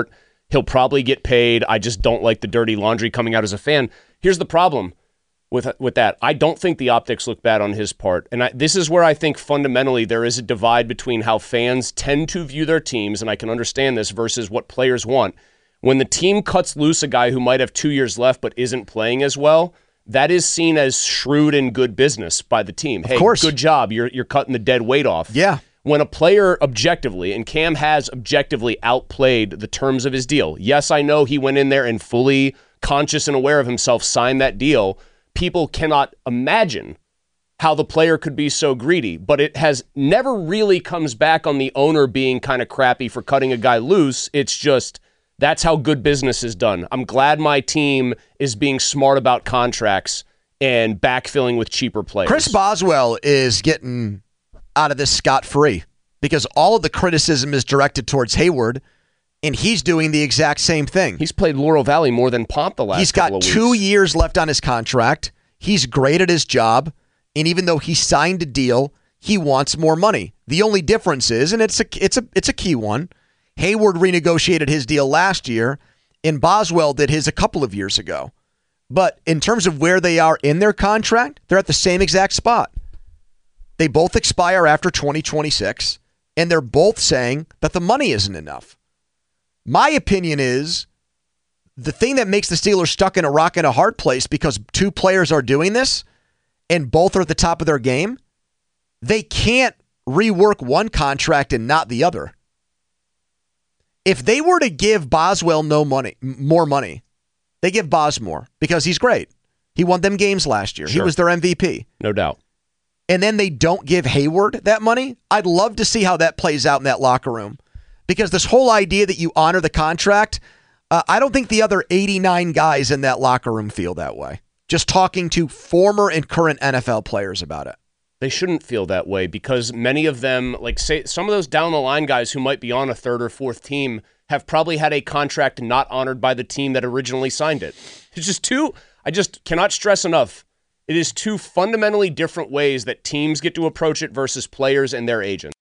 He'll probably get paid. I just don't like the dirty laundry coming out as a fan. Here's the problem with with that. I don't think the optics look bad on his part. And I, this is where I think fundamentally there is a divide between how fans tend to view their teams, and I can understand this, versus what players want. When the team cuts loose a guy who might have two years left but isn't playing as well, that is seen as shrewd and good business by the team. Of hey, course. good job. You're you're cutting the dead weight off. Yeah. When a player objectively, and Cam has objectively outplayed the terms of his deal. Yes, I know he went in there and fully conscious and aware of himself signed that deal. People cannot imagine how the player could be so greedy, but it has never really comes back on the owner being kind of crappy for cutting a guy loose. It's just that's how good business is done. I'm glad my team is being smart about contracts and backfilling with cheaper players. Chris Boswell is getting out of this scot-free because all of the criticism is directed towards Hayward, and he's doing the exact same thing. He's played Laurel Valley more than Pomp the last He's couple got of two weeks. years left on his contract. He's great at his job, and even though he signed a deal, he wants more money. The only difference is, and it's a it's a it's a key one, Hayward renegotiated his deal last year, and Boswell did his a couple of years ago. But in terms of where they are in their contract, they're at the same exact spot. They both expire after twenty twenty-six, and they're both saying that the money isn't enough. My opinion is the thing that makes the Steelers stuck in a rock and a hard place because two players are doing this and both are at the top of their game, they can't rework one contract and not the other. If they were to give Boswell no money, more money, they give Bos more because he's great. He won them games last year. Sure. He was their M V P. No doubt. And then they don't give Hayward that money, I'd love to see how that plays out in that locker room. Because this whole idea that you honor the contract, uh, I don't think the other eighty-nine guys in that locker room feel that way. Just talking to former and current N F L players about it. They shouldn't feel that way because many of them, like say some of those down the line guys who might be on a third or fourth team have probably had a contract not honored by the team that originally signed it. It's just too, I just cannot stress enough. It is two fundamentally different ways that teams get to approach it versus players and their agents.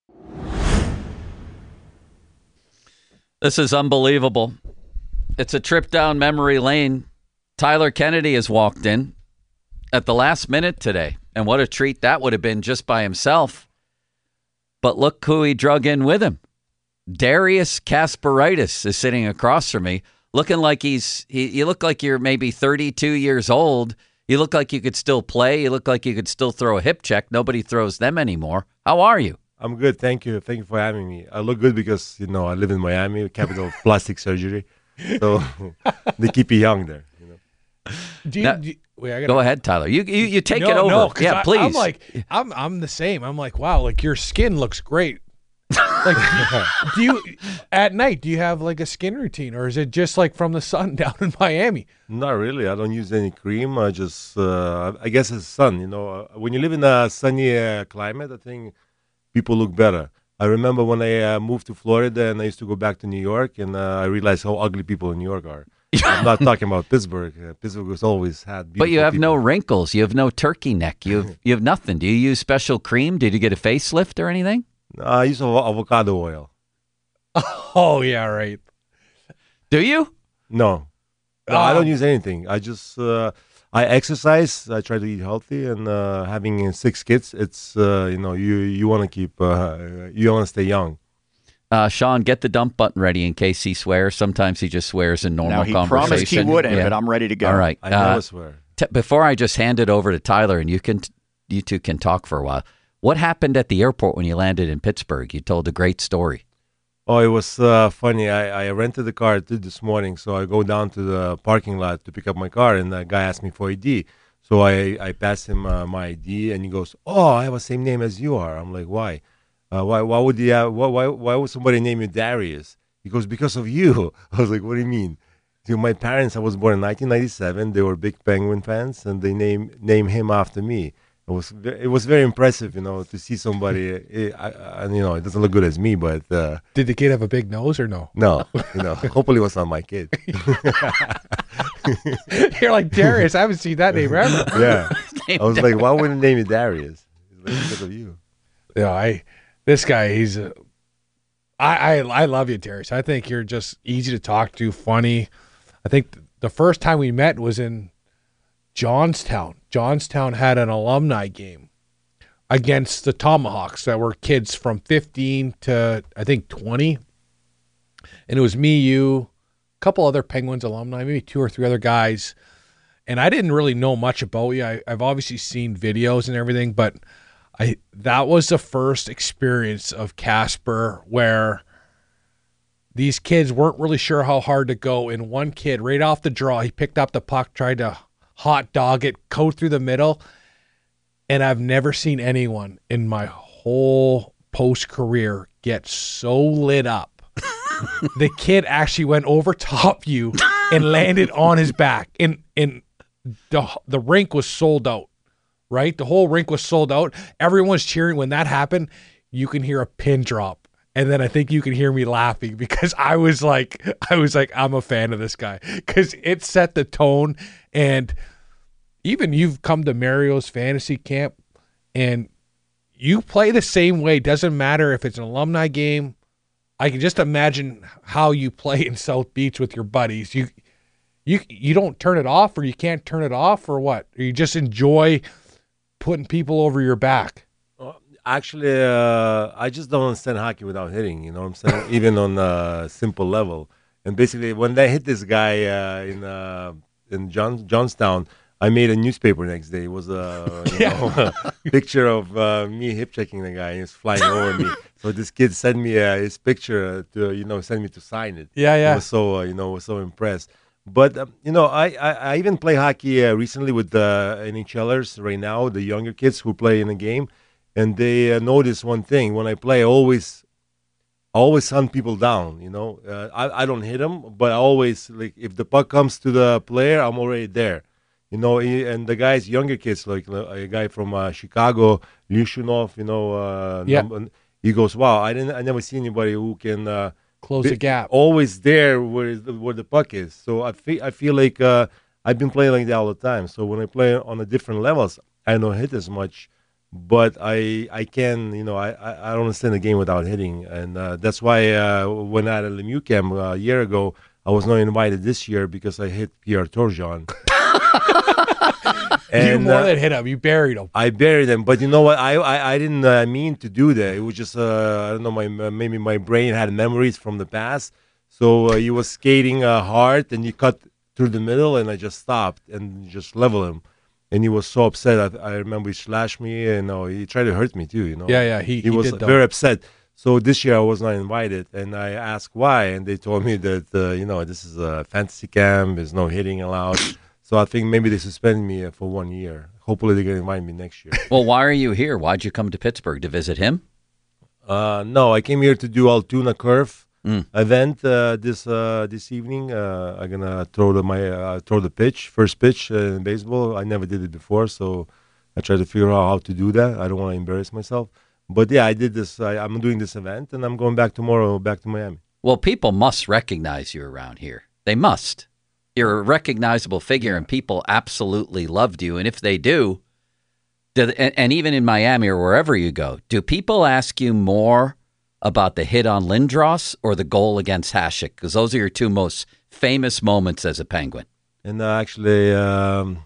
This is unbelievable. It's a trip down memory lane. Tyler Kennedy has walked in at the last minute today, and what a treat that would have been just by himself. But look who he drug in with him. Darius Kasparaitis is sitting across from me, looking like he's, he, you look like you're maybe thirty-two years old. You look like you could still play. You look like you could still throw a hip check. Nobody throws them anymore. How are you? I'm good. Thank you. Thank you for having me. I look good because, you know, I live in Miami, capital of plastic surgery. So they keep you young there. You know? Do you, Now, do you- wait, I gotta, Go ahead, Tyler. You you, you take no, it over. No, 'cause yeah, I, please. I'm like, I'm I'm the same. I'm like, wow, like your skin looks great. Like, do you at night? Do you have like a skin routine, or is it just like from the sun down in Miami? Not really. I don't use any cream. I just, uh, I guess it's sun. You know, uh, when you live in a sunny uh, climate, I think people look better. I remember when I uh, moved to Florida and I used to go back to New York, and uh, I realized how ugly people in New York are. I'm not talking about Pittsburgh. Uh, Pittsburgh has always had beautiful But you have people. no wrinkles. You have no turkey neck. You have, you have nothing. Do you use special cream? Did you get a facelift or anything? Uh, I use av- avocado oil. Oh yeah, right. Do you? No, no I Oh. don't use anything. I just uh, I exercise. I try to eat healthy, and uh, having uh, six kids, it's uh, you know you you want to keep uh, you want to stay young. Uh, Sean, get the dump button ready in case he swears. Sometimes he just swears in normal Now, he conversation. promised he wouldn't, but I'm ready to go. All right. I never uh, swear. T- before I just hand it over to Tyler, and you can, you two can talk for a while. What happened at the airport when you landed in Pittsburgh? You told a great story. Oh, it was uh, funny. I, I rented the car too this morning, so I go down to the parking lot to pick up my car, and the guy asked me for I D. So I, I passed him uh, my I D, and he goes, "Oh, I have the same name as you are." I'm like, "Why? Uh, why? Why would you have, why, why? Why would somebody name you Darius?" He goes, "Because of you." I was like, "What do you mean?" So my parents, I was born in nineteen ninety-seven. They were big Penguin fans, and they name name him after me. It was ve- it was very impressive, you know, to see somebody. eh, I, I, and you know, it doesn't look good as me, but uh, Did the kid have a big nose or no? no, you know, hopefully it was not my kid. You're like Darius. I haven't seen that name ever. Yeah, I was like, why wouldn't they name you Darius? He's like, because of you. Yeah, I. This guy, he's. Uh, I, I I love you, Terry. I think you're just easy to talk to, funny. I think the first time we met was in Johnstown. Johnstown had an alumni game against the Tomahawks that were kids from fifteen to, I think, twenty. And it was me, you, a couple other Penguins alumni, maybe two or three other guys. And I didn't really know much about you. I, I've obviously seen videos and everything, but I that was the first experience of Casper where these kids weren't really sure how hard to go. And one kid, right off the draw, he picked up the puck, tried to hot dog it, go through the middle. And I've never seen anyone in my whole post career get so lit up. The kid actually went over top you and landed on his back. And and the the rink was sold out, right? The whole rink was sold out. Everyone's cheering. When that happened, you can hear a pin drop. And then I think you can hear me laughing because I was like, I was like, I'm a fan of this guy because it set the tone. And even you've come to Mario's fantasy camp and you play the same way. Doesn't matter if it's an alumni game. I can just imagine how you play in South Beach with your buddies. You, you, you don't turn it off, or you can't turn it off, or what? Or you just enjoy putting people over your back. Actually, uh, I just don't understand hockey without hitting. You know what I'm saying? Even on a simple level. And basically, when they hit this guy uh, in uh, in John, Johnstown, I made a newspaper next day. It was a, you Yeah. know, a picture of uh, me hip checking the guy. And he was flying over me. So this kid sent me uh, his picture to, you know, send me to sign it. Yeah, yeah. I was so, uh, you know, was so impressed. But, um, you know, I, I, I even play hockey uh, recently with the NHLers right now, the younger kids who play in the game. And they uh, notice one thing. When I play, I always, I always hunt people down, you know. Uh, I, I don't hit them, but I always, like, if the puck comes to the player, I'm already there. You know, he, and the guys, younger kids, like uh, a guy from uh, Chicago, Lyushinov, you know, uh, Yeah. num- he goes, wow, I didn't, I never see anybody who can uh, Close be the gap. always there where the, where the puck is. So I feel, I feel like uh, I've been playing like that all the time. So when I play on the different levels, I don't hit as much, but I I can, you know, I, I, I don't understand the game without hitting, and uh, that's why uh, when I had a Lemieux camp uh, a year ago, I was not invited this year because I hit Pierre Turgeon. You more uh, than hit him. You buried him. I buried him, but you know what? I I, I didn't uh, mean to do that. It was just uh, I don't know. My maybe my brain had memories from the past, so uh, he was skating uh, hard, and he cut through the middle, and I just stopped and just leveled him. And he was so upset. I, I remember he slashed me, and uh, he tried to hurt me too. You know. Yeah, yeah, he- he was did, though. very upset. So this year I was not invited, and I asked why, and they told me that uh, you know this is a fantasy camp. There's no hitting allowed. So I think maybe they suspended me uh, for one year. Hopefully they're gonna invite me next year. Well, why are you here? Why'd you come to Pittsburgh to visit him? Uh, no, I came here to do Altoona Curve Mm. event uh, this uh, this evening. Uh, I'm gonna throw the my uh, throw the pitch, first pitch uh, in baseball. I never did it before, so I try to figure out how to do that. I don't want to embarrass myself, but yeah, I did this. I, I'm doing this event, and I'm going back tomorrow, back to Miami. Well, people must recognize you around here. They must. You're a recognizable figure, and people absolutely loved you. And if they do, do and, and even in Miami or wherever you go, do people ask you more about the hit on Lindros or the goal against Hasek? Because those are your two most famous moments as a Penguin. And uh, actually, um,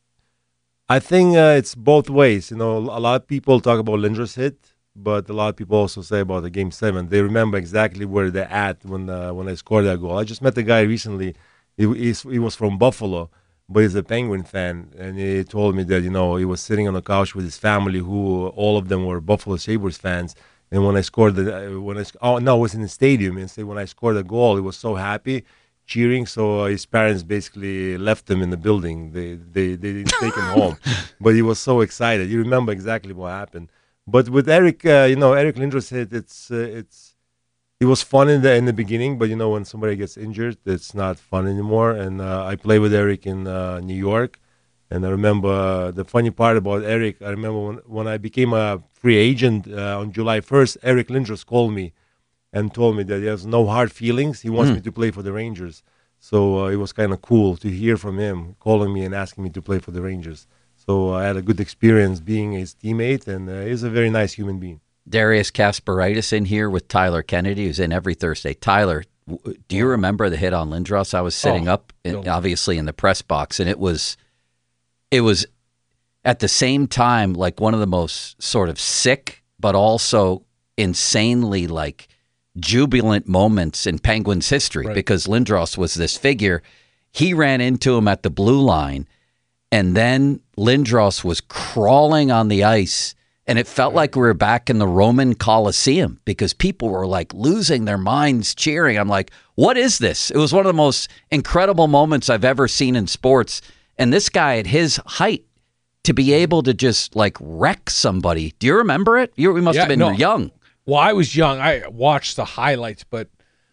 I think uh, it's both ways. You know, a lot of people talk about Lindros hit, but a lot of people also say about the game seven. They remember exactly where they're at when uh, when I scored that goal. I just met a guy recently. He, he's, he was from Buffalo, but he's a Penguin fan, and he told me that, you know, he was sitting on the couch with his family, who all of them were Buffalo Sabres fans. And when I scored the, uh, when I oh no, it was in the stadium. And say when I scored a goal, he was so happy, cheering. So uh, his parents basically left him in the building. They they they didn't take him home, but he was so excited. You remember exactly what happened. But with Eric, uh, you know, Eric Lindros hit. It's uh, it's it was fun in the in the beginning, but you know when somebody gets injured, it's not fun anymore. And uh, I played with Eric in uh, New York, and I remember uh, the funny part about Eric. I remember when when I became a free agent uh, on July first, Eric Lindros called me and told me that he has no hard feelings. He wants Mm. me to play for the Rangers. So uh, it was kind of cool to hear from him calling me and asking me to play for the Rangers. So uh, I had a good experience being his teammate, and uh, he's a very nice human being. Darius Kasparaitis in here with Tyler Kennedy, who's in every Thursday. Tyler, w- do you remember the hit on Lindros? I was sitting Oh, up, in, obviously, in the press box, and it was, it was at the same time like one of the most sort of sick, but also insanely like jubilant moments in Penguins history, Right. because Lindros was this figure. He ran into him at the blue line, and then Lindros was crawling on the ice, and it felt like we were back in the Roman Colosseum because people were like losing their minds cheering. I'm like, what is this? It was one of the most incredible moments I've ever seen in sports. And this guy at his height, to be able to just like wreck somebody. Do you remember it? You we must Yeah, have been no. young. Well, I was young. I watched the highlights, but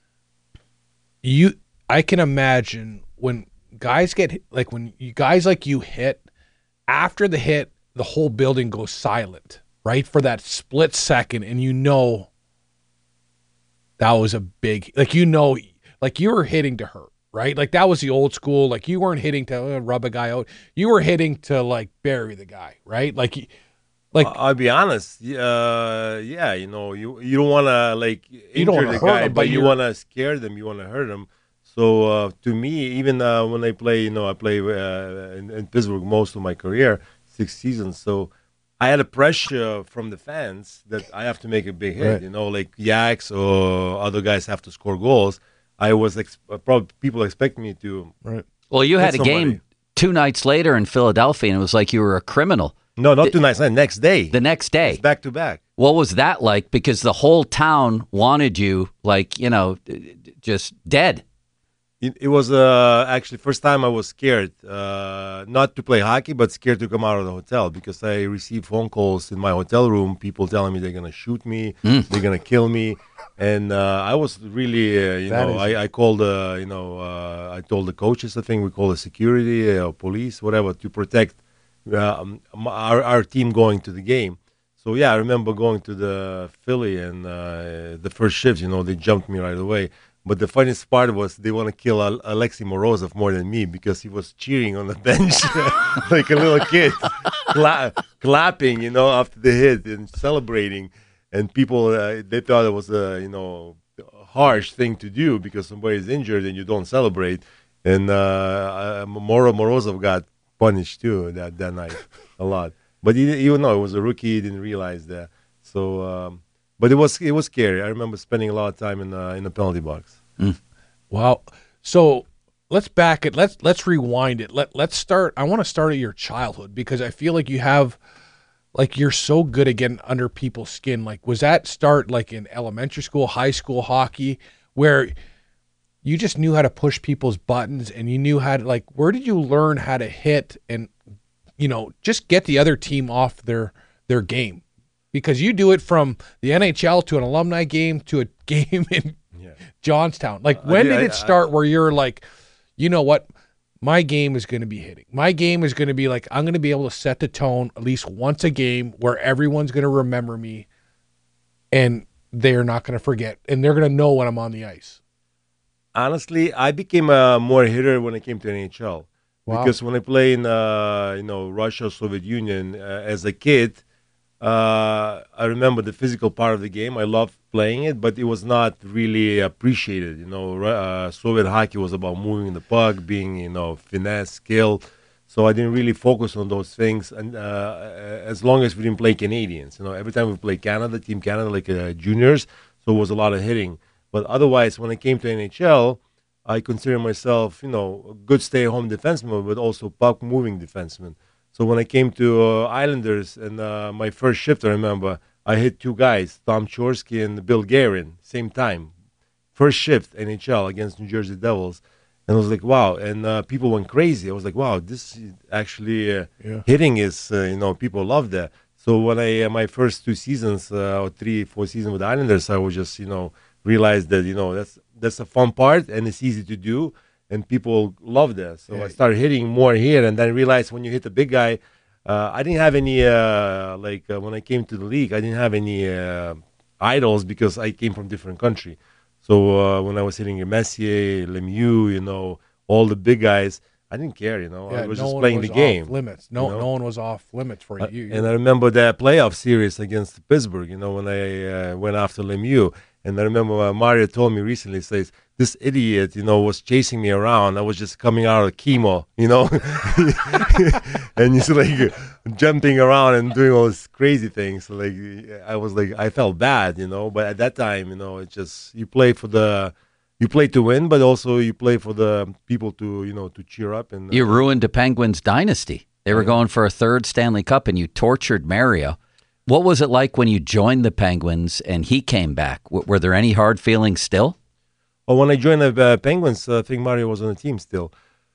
you, I can imagine when guys get hit, like when you guys like you hit, after the hit, the whole building goes silent, right? For that split second, and you know that was a big, like you know, like you were hitting to hurt, right? Like that was the old school. Like you weren't hitting to uh, rub a guy out. You were hitting to like bury the guy, right? Like, y- like I'll be honest. Uh, yeah, you know, you you don't want to like You don't injure wanna the hurt guy, him, but but you you're- want to scare them. You want to hurt them. So uh, to me, even uh, when I play, you know, I play uh, in, in Pittsburgh most of my career, six seasons. So I had a pressure from the fans that I have to make a big hit. Right. You know, like Yaks or other guys have to score goals. I was ex- probably people expect me to. Right. Well, you hit had a somebody. game two nights later in Philadelphia, and it was like you were a criminal. No, not two nights. The next day. The next day. It's back to back. What was that like? Because the whole town wanted you, like, you know, just dead. It, it was uh, actually first time I was scared, uh, not to play hockey, but scared to come out of the hotel because I received phone calls in my hotel room, people telling me they're gonna shoot me, Mm. they're gonna kill me, and uh, I was really, uh, you That know, is- I, I called, uh, you know, uh, I told the coaches, I think we call the security or police, whatever, to protect uh, um, our our team going to the game. So yeah, I remember going to the Philly and uh, the first shift, you know, they jumped me right away. But the funniest part was they want to kill Al- Alexei Morozov more than me because he was cheering on the bench like a little kid, cla- clapping, you know, after the hit and celebrating. And people, uh, they thought it was a, you know, harsh thing to do because somebody's injured and you don't celebrate. And uh, uh, Moro Morozov got punished too that, that night a lot. But he, you know, it was a rookie, he didn't realize that. So, um, but it was it was scary. I remember spending a lot of time in uh, in the penalty box. Wow. So let's back it. Let's let's rewind it. Let let's start. I want to start at your childhood because I feel like you have, like you're so good at getting under people's skin. Like, was that start like in elementary school, high school hockey, where you just knew how to push people's buttons and you knew how to like? Where did you learn how to hit and, you know, just get the other team off their their game? Because you do it from the N H L to an alumni game to a game in Johnstown. Like, when I- did I- it start where you're like, you know what, my game is going to be hitting. My game is going to be like, I'm going to be able to set the tone at least once a game where everyone's going to remember me and they're not going to forget and they're going to know when I'm on the ice. Honestly, I became a more hitter when I came to N H L Wow. because when I played in uh, you know Russia, Soviet Union uh, as a kid, uh, I remember the physical part of the game. I loved playing it, but it was not really appreciated. You know, Ru- uh, Soviet hockey was about moving the puck, being you know finesse, skill. So I didn't really focus on those things, and uh, as long as we didn't play Canadians, you know, every time we played Canada, Team Canada, like uh, juniors, so it was a lot of hitting. But otherwise, when I came to N H L, I consider myself, you know, a good stay-at-home defenseman, but also puck-moving defenseman. So when I came to uh, Islanders and uh, my first shift, I remember I hit two guys, Tom Chorsky and Bill Guerin, same time. First shift N H L against New Jersey Devils. And I was like, wow. And uh, people went crazy. I was like, wow, this is actually uh, Yeah. hitting is, uh, you know, people love that. So when I, uh, my first two seasons, uh, or three, four seasons with the Islanders, I was just, you know, realized that, you know, that's that's a fun part and it's easy to do. And people love that. So I started hitting more here and then realized when you hit the big guy, uh, I didn't have any, uh, like uh, when I came to the league, I didn't have any uh, idols because I came from different country. So uh, when I was hitting Messier, Lemieux, you know, all the big guys, I didn't care, you know. Yeah, I was no just one playing was the game. Off limits. No, you know? no one was off limits for Uh, you. and I remember that playoff series against Pittsburgh, you know, when I uh, went after Lemieux. And I remember uh, Mario told me recently, says, this idiot, you know, was chasing me around. I was just coming out of chemo, you know. And he's like jumping around and doing all these crazy things. Like, I was like, I felt bad, you know. But at that time, you know, it just, you play for the, you play to win, but also you play for the people to, you know, to cheer up. And uh, You ruined the Penguins' dynasty. They were going for a third Stanley Cup, and you tortured Mario. What was it like when you joined the Penguins and he came back? W- were there any hard feelings still? Well, when I joined the uh, Penguins, uh, I think Mario was on the team still.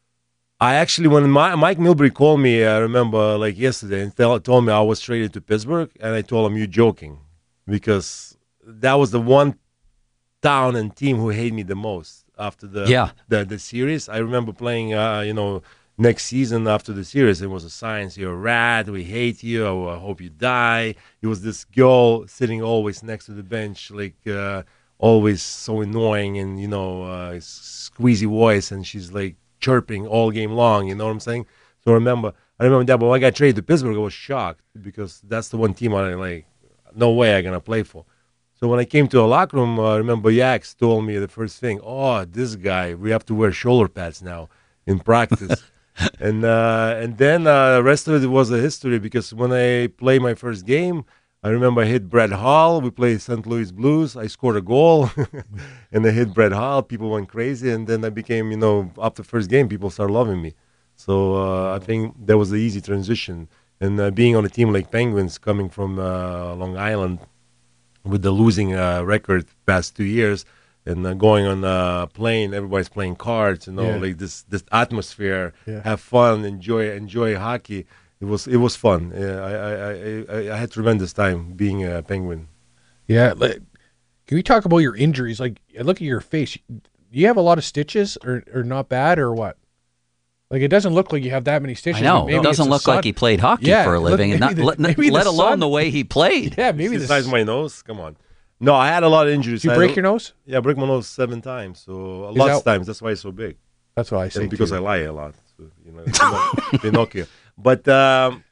I actually, when my, Mike Milbury called me, I remember like yesterday, and tell, told me I was traded to Pittsburgh, and I told him, "You joking?" Because that was the one town and team who hated me the most after the yeah. the, the series. I remember playing, uh, you know, next season after the series, it was a sign, "You're a rat, we hate you, I hope you die." It was this girl sitting always next to the bench, like uh, always so annoying and, you know, uh, squeezy voice, and she's like chirping all game long, you know what I'm saying? So I remember, I remember that, but when I got traded to Pittsburgh, I was shocked because that's the one team I like, no way I'm going to play for. So when I came to a locker room, uh, I remember Yax told me the first thing, "Oh, this guy, we have to wear shoulder pads now in practice." and uh, and then uh, the rest of it was a history because when I played my first game, I remember I hit Brett Hall. We played Saint Louis Blues. I scored a goal, and I hit Brett Hall. People went crazy, and then I became, you know, after the first game, people started loving me. So uh, I think that was the easy transition. And uh, being on a team like Penguins, coming from uh, Long Island, with the losing uh, record past two years, and uh, going on a plane, everybody's playing cards, you know, Yeah. like this this atmosphere, Yeah. have fun, enjoy enjoy hockey. It was it was fun. Yeah, I, I I I had tremendous time being a Penguin. Yeah. Like, can we talk about your injuries? Like, I look at your face. Do you have a lot of stitches, or or not bad, or what? Like, it doesn't look like you have that many stitches. I know. but maybe It doesn't it's the look like sun. he played hockey Yeah, for a look, living, and not, maybe the- let, maybe let the alone sun- the way he played. Yeah, maybe the the size of my nose. Come on. No, I had a lot of injuries. Did you I had break a- your nose? Yeah, I broke my nose seven times. So a Is lot that- of times. That's why it's so big. That's what I say. And because too. I lie a lot. So, you know, Pinoc- Pinocchio. But um,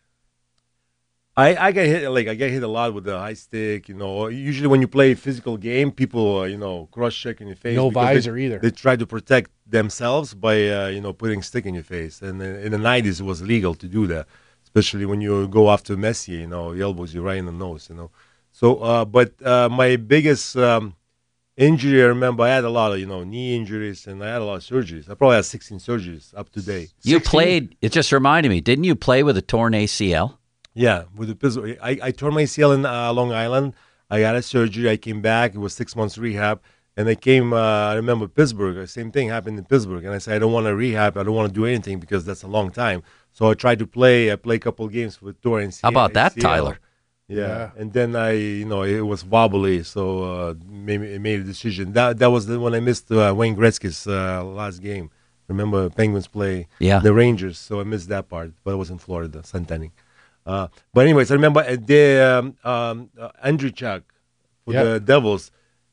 I I get hit like I get hit a lot with the high stick. You know, usually when you play a physical game, people uh, you know cross check in your face. No because visor they, either. They try to protect themselves by uh, you know putting stick in your face. And uh, in the nineties, it was legal to do that, especially when you go after Messi. You know, he elbows you right in the nose. You know, so uh, but uh, my biggest um, injury, I remember, I had a lot of you know knee injuries and I had a lot of surgeries. I probably had sixteen surgeries up to date. You played, it just reminded me, didn't you play with a torn A C L? Yeah, with the physical. I, I tore my A C L in uh, Long Island. I had a surgery. I came back. It was six months rehab. And I came, uh, I remember Pittsburgh. The same thing happened in Pittsburgh. And I said, I don't want to rehab. I don't want to do anything because that's a long time. So I tried to play. I played a couple of games with torn A C L. How about that, Tyler? Yeah. Yeah. And then I, you know, it was wobbly. So uh, maybe I made a decision. That that was the, when I missed uh, Wayne Gretzky's uh, last game. Remember, Penguins play Yeah. the Rangers. So I missed that part. But I was in Florida, Centennial. Uh, but anyways, I remember uh, the um, um, uh, Andrichuk for Yeah. the Devils.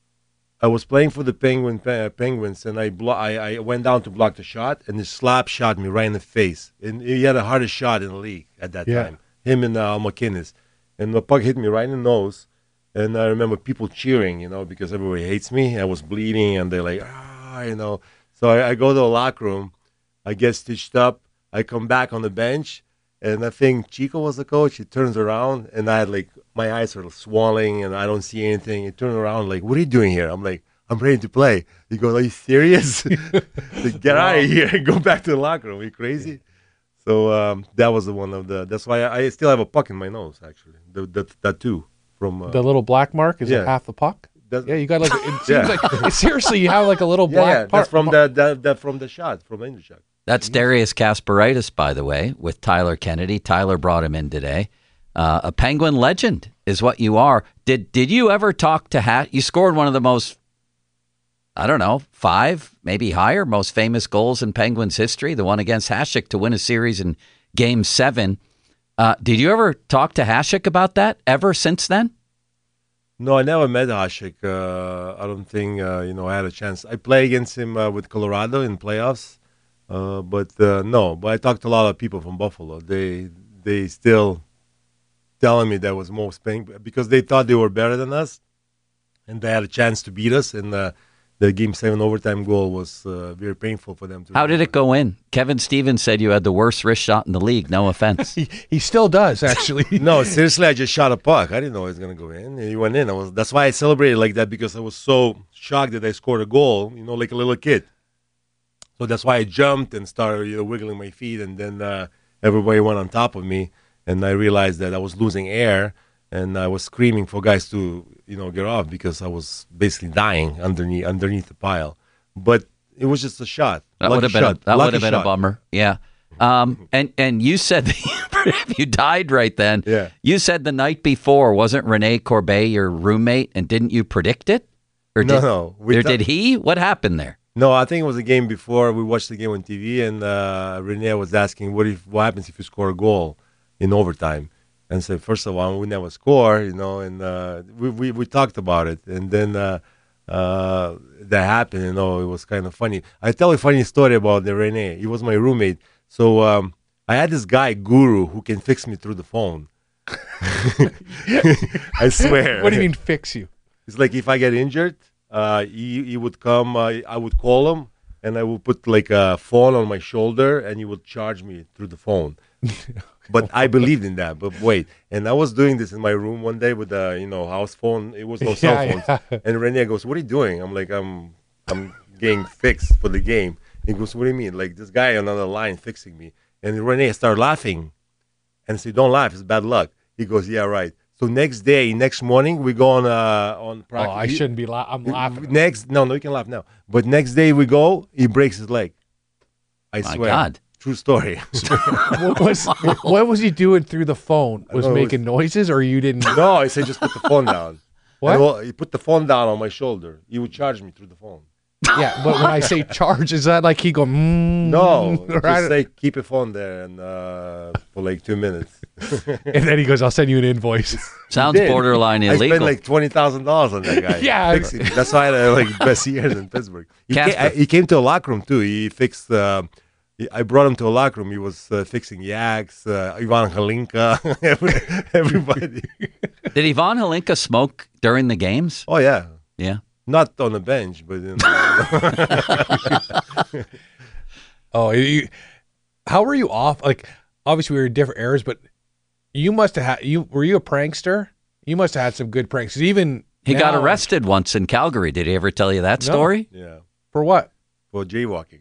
I was playing for the Penguin uh, Penguins, and I, blo- I I went down to block the shot, and the slap shot me right in the face. And he had the hardest shot in the league at that Yeah. time. Him and uh, McInnes, and the puck hit me right in the nose. And I remember people cheering, you know, because everybody hates me. I was bleeding, and they're like, ah, you know. So I, I go to the locker room, I get stitched up, I come back on the bench. And I think Chico was the coach. He turns around, and I had like my eyes are swelling, and I don't see anything. He turned around, like, "What are you doing here?" I'm like, "I'm ready to play." He goes, "Are you serious?" Like, get out of here and go back to the locker room. Are you crazy? So um, that was the one of the. That's why I, I still have a puck in my nose, actually. The, the tattoo from uh, The little black mark, is yeah. it half the puck? That's- Yeah, you got like it seems Yeah. like seriously, you have like a little yeah, black yeah, part. that's from the, the, the from the shot from the shot. That's Darius Kasparaitis, by the way, with Tyler Kennedy. Tyler brought him in today. Uh, a Penguin legend is what you are. Did did you ever talk to Hat? You scored one of the most, I don't know, five, maybe higher, most famous goals in Penguins history, the one against Hasek to win a series in Game seven. Uh, did you ever talk to Hasek about that ever since then? No, I never met Hasek. Uh, I don't think uh, you know I had a chance. I played against him uh, with Colorado in playoffs. Uh, but uh, no, but I talked to a lot of people from Buffalo. They they still telling me that was most painful because they thought they were better than us, and they had a chance to beat us. And the the game seven overtime goal was uh, very painful for them. To How did it go in? Kevin Stevens said you had the worst wrist shot in the league. No offense. he, he still does, actually. No, seriously, I just shot a puck. I didn't know it was going to go in. And it went in. I was, that's why I celebrated like that, because I was so shocked that I scored a goal, you know, like a little kid. So that's why I jumped and started, you know, wiggling my feet. And then uh, everybody went on top of me. And I realized that I was losing air. And I was screaming for guys to, you know, get off because I was basically dying underneath underneath the pile. But it was just a shot. That Lucky would have been shot. a, that Lucky would have been shot. a bummer. Yeah. Um, and and you said that you died right then. Yeah. You said the night before, wasn't Rene Corbet your roommate, and didn't you predict it? Or No, did, no. We Or thought- did he? What happened there? No, I think it was a game before. We watched the game on T V, and uh, Rene was asking, "What if? What happens if you score a goal in overtime?" And said, first of all, we never score, you know. And uh, we, we we talked about it, and then uh, uh, that happened. You know, it was kind of funny. I tell a funny story about the Rene. He was my roommate, so um, I had this guy Guru who can fix me through the phone. I swear. What do you mean fix you? It's like if I get injured, uh, he, he would come, uh, I would call him, and I would put like a phone on my shoulder, and he would charge me through the phone. But I believed in that. But wait, and I was doing this in my room one day with a, you know, house phone. It was no cell Yeah, phones. yeah. And Rene goes, "What are you doing?" I'm like, I'm I'm getting fixed for the game. He goes, "What do you mean?" Like this guy on another line fixing me. And Rene started laughing. And I said, "Don't laugh, it's bad luck." He goes, "Yeah, right." So next day, next morning, we go on uh, on Oh, practice. I shouldn't be laughing. I'm laughing. Next, no, no, you can laugh now. But next day we go, he breaks his leg. I My swear. God. True story. what, was, what was he doing through the phone? Was know, it making noises, or you didn't? No, I said just put the phone down. What? And, well, he put the phone down on my shoulder. He would charge me through the phone. Yeah, but when I say charge, is that like he go? Mm, No, or I just don't- say keep your phone there and uh, for like two minutes. and then he goes, "I'll send you an invoice." Sounds Did. borderline I illegal. spent like twenty thousand dollars on that guy. Yeah. Fixing me. That's why I had like best years in Pittsburgh. He came, Casper. I, he came to a locker room too. He fixed. Uh, he- I brought him to a locker room. He was uh, fixing Yaks, uh, Ivan Halinka, every- everybody. Did Ivan Halinka smoke during the games? Oh yeah, Yeah. not on the bench, but in, Oh, you, how were you off? Like, obviously we were in different eras, but you must have had you. Were you a prankster? You must have had some good pranks. 'Cause even He got now- arrested once in Calgary. Did he ever tell you that No. story? yeah, for what? for jaywalking.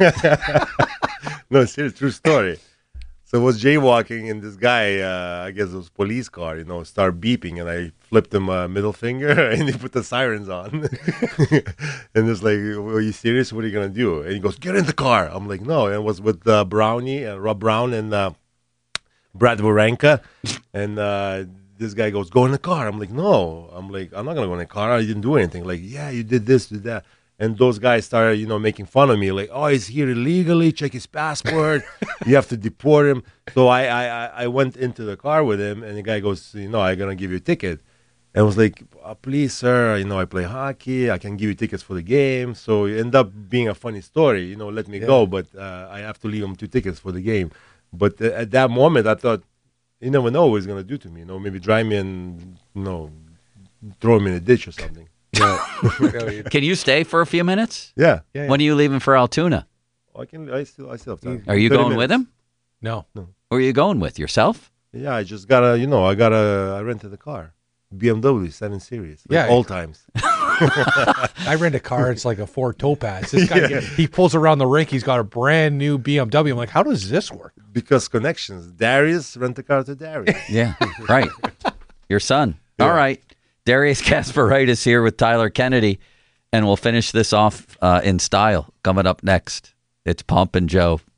No, seriously, true story. So I was jaywalking, and this guy, uh, I guess it was police car, you know, started beeping, and I flipped him a middle finger, and he put the sirens on. And it's like, "Are you serious? What are you gonna do?" And he goes, "Get in the car." I'm like, "No." And it was with uh, Brownie, uh, Rob Brown, and uh, Brad Waranka, and uh, this guy goes, "Go in the car." I'm like, "No." I'm like, "I'm not gonna go in the car. I didn't do anything." Like, "Yeah, you did this, did that." And those guys started, you know, making fun of me, like, "Oh, he's here illegally. Check his passport. You have to deport him." So I, I, I- I went into the car with him, and the guy goes, "You know, I'm gonna give you a ticket." And I was like, uh, "Please, sir, you know, I play hockey. I can give you tickets for the game." So it ended up being a funny story. You know, let me go, but uh, I have to leave him two tickets for the game. But uh, at that moment, I thought, you never know what he's gonna do to me. You know, maybe drive me and, you know, throw him in a ditch or something. Can you stay for a few minutes? Yeah. Yeah, When are you leaving for Altoona? I can. I still. I still have time. Are you thirty going with minutes. him? No. Or are you going with yourself? Yeah, I just gotta. You know, I gotta. I rented a car, B M W seven Series. Like Yeah. all times. I rent a car. It's like a Ford Topaz. This guy, get- he pulls around the rink. He's got a brand new B M W. I'm like, how does this work? Because connections. Darius rent a car to Darius. Yeah, right. Your son. All right. Darius Kasparaitis here with Tyler Kennedy, and we'll finish this off uh, in style. Coming up next, it's Pomp and Joe.